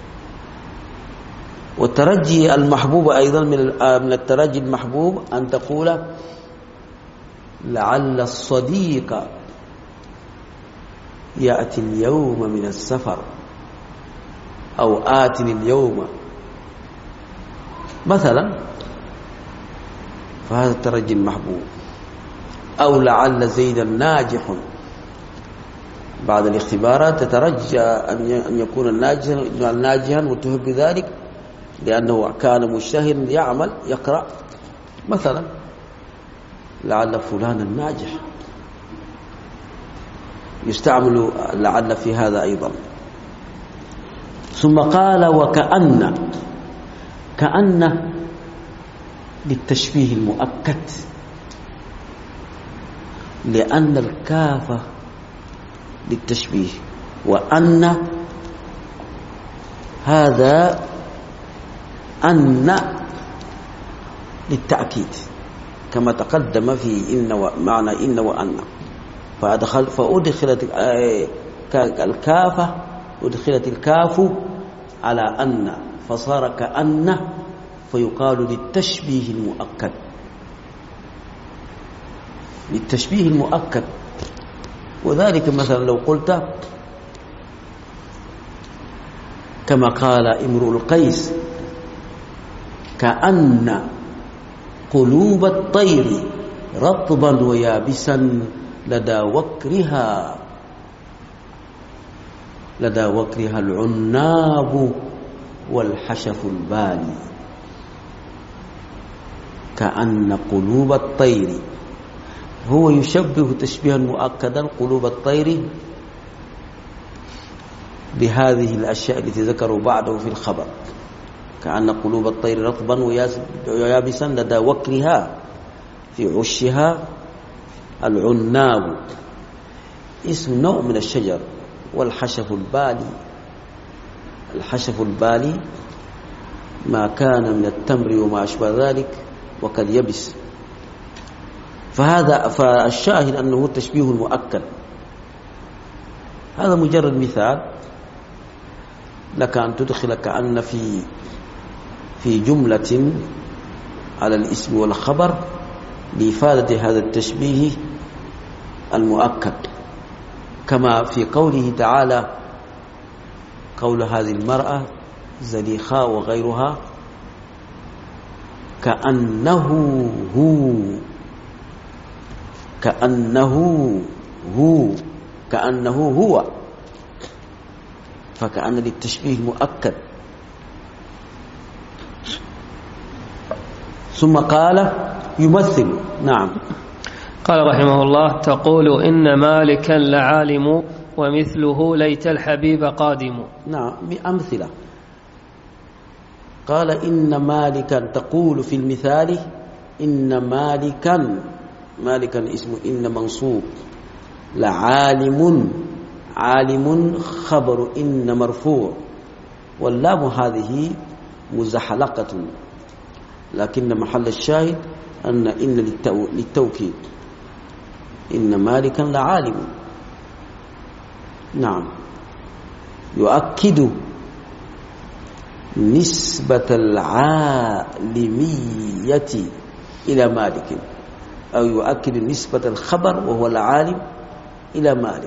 والترجي المحبوب أيضا من الترجي المحبوب أن تقول لعل الصديق يأتي اليوم من السفر أو آتني اليوم مثلا، فهذا الترجي المحبوب. أو لعل زيدا ناجح، بعد الاختبارات تترجى أن يكون ناجحا وتحب ذلك لأنه كان مجتهدا يعمل يقرأ مثلا، لعل فلانا ناجح، يستعمل لعل في هذا أيضا. ثم قال وكأن، كأن للتشبيه المؤكد، لأن الكاف للتشبيه وأن هذا أن للتأكيد كما تقدم في إن معنى إن وأن. فأدخل فأدخلت الكافة، أدخلت الكاف على أن فصار كأن، فيقال للتشبيه المؤكد، للتشبيه المؤكد. وذلك مثلا لو قلت كما قال امرؤ القيس كأن قلوب الطير رطبا ويابسا لدى وكرها، لدى وكرها العناب والحشف البالي. كأن قلوب الطير، هو يشبه تشبيها مؤكدا قلوب الطير بهذه الأشياء التي ذكروا بعده في الخبر. كأن قلوب الطير رطبا ويابسا لدى وكرها، في عشها العناب اسم نوع من الشجر، والحشف البالي، الحشف البالي ما كان من التمر وما أشبه ذلك وقد يبس. فهذا فالشاهد أنه تشبيه مؤكد. هذا مجرد مثال لك أن تدخل كأن في في جملة على الاسم والخبر لإفادة هذا التشبيه المؤكد، كما في قوله تعالى قول هذه المرأة زليخاء وغيرها كأنه هو، كأنه هو، كأنه هو، فكأن للتشبيه المؤكد. ثم قال يمثل. نعم. قال رحمه الله تقول إن مالكا لعالم ومثله ليت الحبيب قادم. نعم، بأمثلة. قال إن مالكا، تقول في المثال إن مالكا، مالكا اسم إن منصوب، لعالم، عالم خبر إن مرفوع، واللام هذه مزحلقة، لكن محل الشاهد أن إن للتوكيد، إن مالكا لعالم. نعم. يؤكد نسبة العالمية إلى مالك، أو يؤكد نسبة الخبر وهو العالم إلى مالك.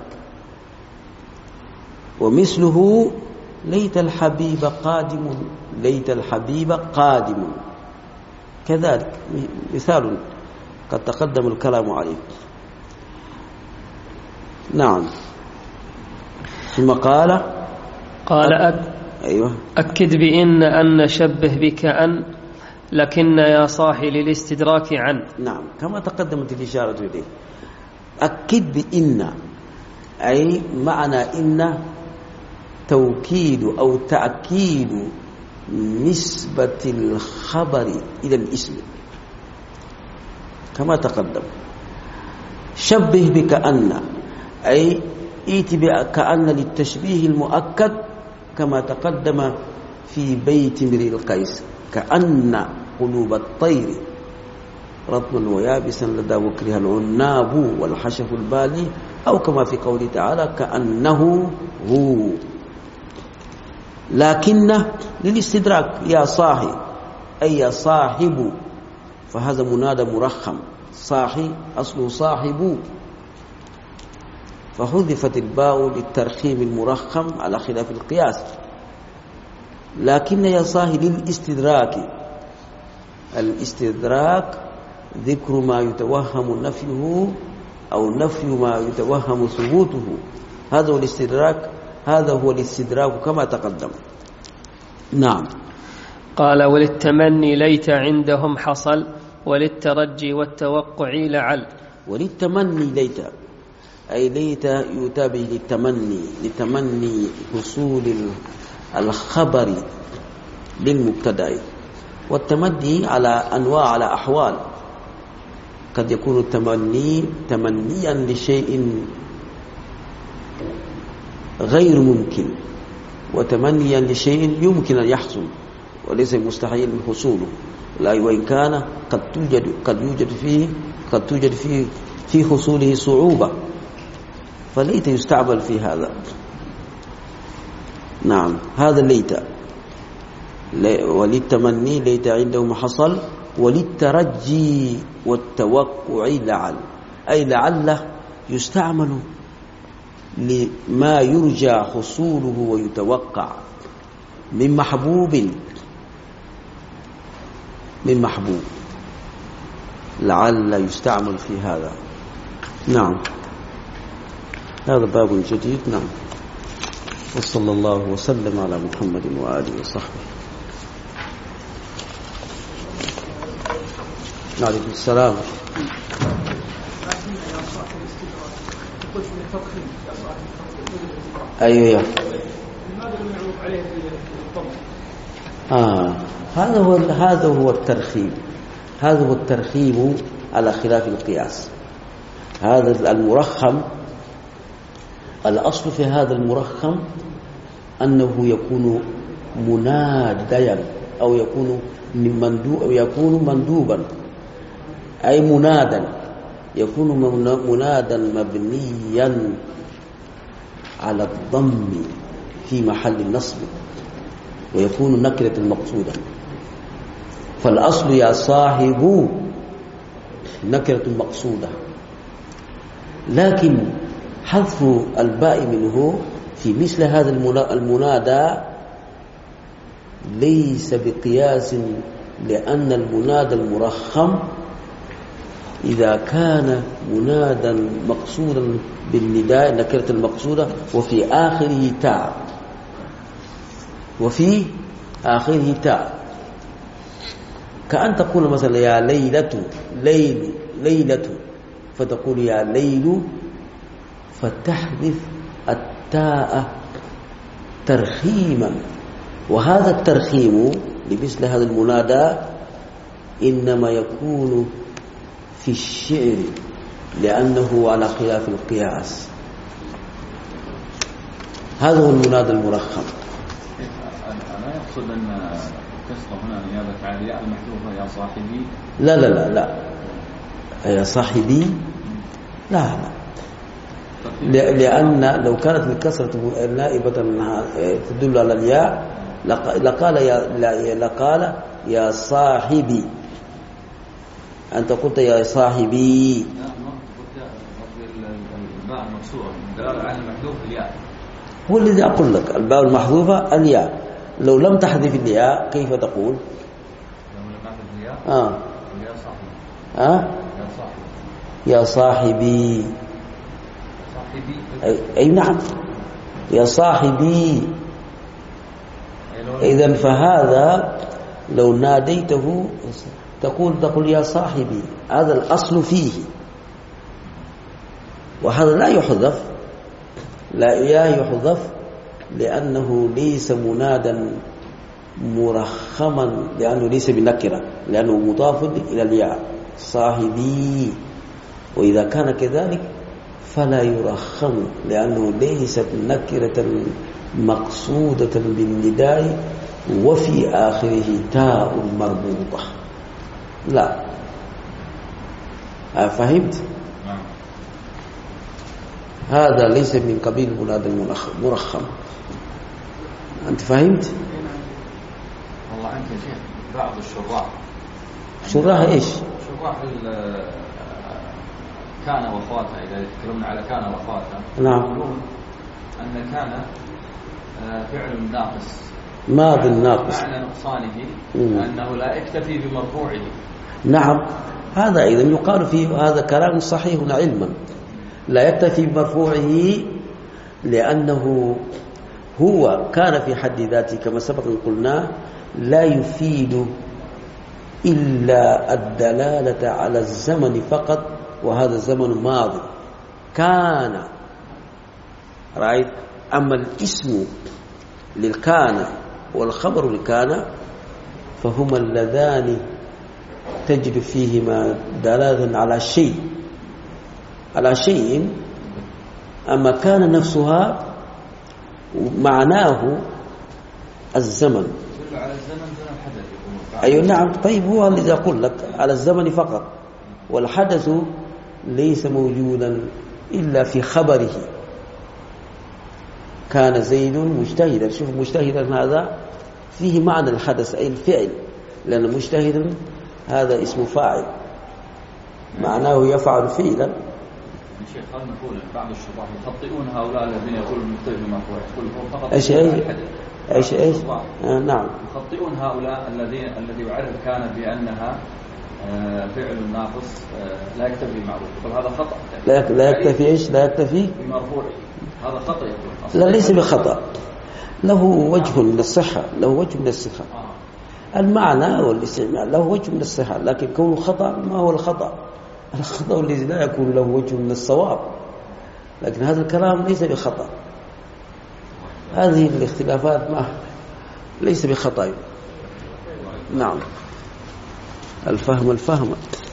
ومثله ليت الحبيب قادم، ليت الحبيب قادم كذلك مثال قد تقدم الكلام عليه. نعم. ثم قال قال أك أيوة أكد بإن أن شبه بكأن لكن يا صاحي للاستدراك عن. نعم، كما تقدمت الإشارة إليه. أكد بإن أي معنى إن توكيد أو تأكيد نسبة الخبر إلى الاسم كما تقدم. شبه بكأن أي ائت بكأن للتشبيه المؤكد كما تقدم في بيت امرئ القيس كأن قلوب الطير رطبا ويابسا لدى وكرها العناب والحشف البالي، أو كما في قوله تعالى كأنه هو. لكن للاستدراك يا صاحي أي يا صاحب، فهذا منادى مرخم، صاحي أصله صاحب، فحذفت الباء للترخيم المرخم على خلاف القياس. لكن يا صاحب الاستدراك، الاستدراك ذكر ما يتوهم نفيه أو نفي ما يتوهم ثبوته، هذا هو الاستدراك، هذا هو الاستدراك كما تقدم. نعم. قال: وللتمني ليت عندهم حصل، وللترجي والتوقع لعل. وللتمني ليت، أي ليت يتابع للتمني، لتمني حصول الخبر للمبتدأ. والتمني على أنواع، على أحوال، قد يكون التمني تمنيا لشيء غير ممكن، وتمنيا لشيء يمكن أن يحصل وليس مستحيل حصوله، لا وإن كان قد توجد قد يوجد فيه قد توجد فيه في حصوله صعوبة، فليت يستعمل في هذا. نعم، هذا ليت. وللتمني ليت عندهم حصل، وللترجي والتوقع لعل، أي لعل يستعمل لما يرجى حصوله ويتوقع من محبوب من محبوب لعل يستعمل في هذا. نعم، هذا باب جديد. نعم، وصلى الله وسلم على محمد وآله وصحبه. عليكم السلام. أيوة. آه هذا هو هذا هو الترخيم، هذا هو الترخيم على خلاف القياس. هذا المرخم، الأصل في هذا المرخم أنه يكون مناديا أو يكون مندوب أو يكون مندوبا، أي منادا، يكون منادا مبنيا على الضم في محل النصب، ويكون نكرة المقصودة. فالأصل يا صاحب نكرة مقصودة، لكن حذف الباء منه في مثل هذا المنادى ليس بقياس، لأن المنادى المرخم إذا كان منادا مقصودا بالنداء نكرة المقصودة وفي آخره تاء، وفي آخره تاء، كأن تقول مثلا يا ليلة، ليل ليلة، فتقول يا ليل، فتحذف التاء ترخيما. وهذا الترخيم لمثل هذا المنادى إنما يكون في الشعر لأنه على خلاف القياس. هذا هو المنادى المرخم. أنا يقصد أن القصة هنا نيابة عن الياء المحذوفة يا صاحبي. لا لا لا لا يا صاحبي لا لا، لأن لو كانت الكسرة نائبة منها تدل على الياء لقال يا لقال يا صاحبي، أنت قلت يا صاحبي. لا ما قلت الباء المكسورة دلالة على المحذوف الياء، هو الذي أقول لك الباء المحذوفة الياء. لو لم تحذف الياء كيف تقول؟ لو لم تحذف الياء آه يا صاحبي. آه يا صاحبي يا صاحبي صاحبي أي, أي نعم يا صاحبي. إذن فهذا لو ناديته تقول تقول يا صاحبي، هذا الأصل فيه، وهذا لا يحذف، لا يحذف لأنه ليس منادا مرخما، لأنه ليس بنكرة، لأنه مضاف إلى الياء صاحبي. وإذا كان كذلك فلا يرخم، لأنه ليست نكرة مقصودة بالنداء وفي آخره تاء مربوطة. لا، فهمت؟ هذا ليس من قبيل منادى المرخم. أنت فهمت؟ والله أنت يا شيخ بعض الشراح شراح إيش؟ شراح كان وأخواتها، إذا تكلمنا على كان وأخواتها نعم، يقولون أن كان فعل ناقص ماض ناقص. معنى نقصانه أنه لا يكتفي بمرفوعه. نعم، هذا أيضا يقال فيه، هذا كلام صحيح علما، لا يكتفي بمرفوعه لأنه هو كان في حد ذاته كما سبق أن قلنا لا يفيد إلا الدلالة على الزمن فقط، وهذا الزمن ماضي كان، رأيت. أما الاسم للكان والخبر للكان فهما اللذان تجد فيهما دلالة على شيء على شيء أما كان نفسها معناه الزمن. على الزمن دون الحدث. أيوة نعم. طيب هو الذي أقول لك على الزمن فقط، والحدث ليس موجودا إلا في خبره. كان زيد مجتهدا، شوف مجتهدا هذا فيه معنى الحدث أي الفعل، لأن مجتهدا هذا اسم فاعل معناه يفعل فعلا. الشيخ خلنا نقول بعض الشراح يخطئون هؤلاء الذين يقولون المكتفي بمرفوع، يقول هو فقط ايش ايش ايش ايش آه نعم، يخطئون هؤلاء الذين الذي يعرف كان بأنها آه فعل ناقص آه لا يكتفي بمعروف، يقول هذا خطأ. لا لا يكتفي ايش؟ لا يكتفي بمرفوع، هذا خطأ يقول. لا ليس بخطأ، له وجه من الصحة، له وجه من الصحة. آه. المعنى والاستعمال له وجه من الصحة، لكن كونه خطأ ما هو الخطأ؟ الخطأ الذي لا يكون له وجه من الصواب، لكن هذا الكلام ليس بخطأ. هذه الاختلافات ما ليس بخطأ. نعم، الفهم الفهم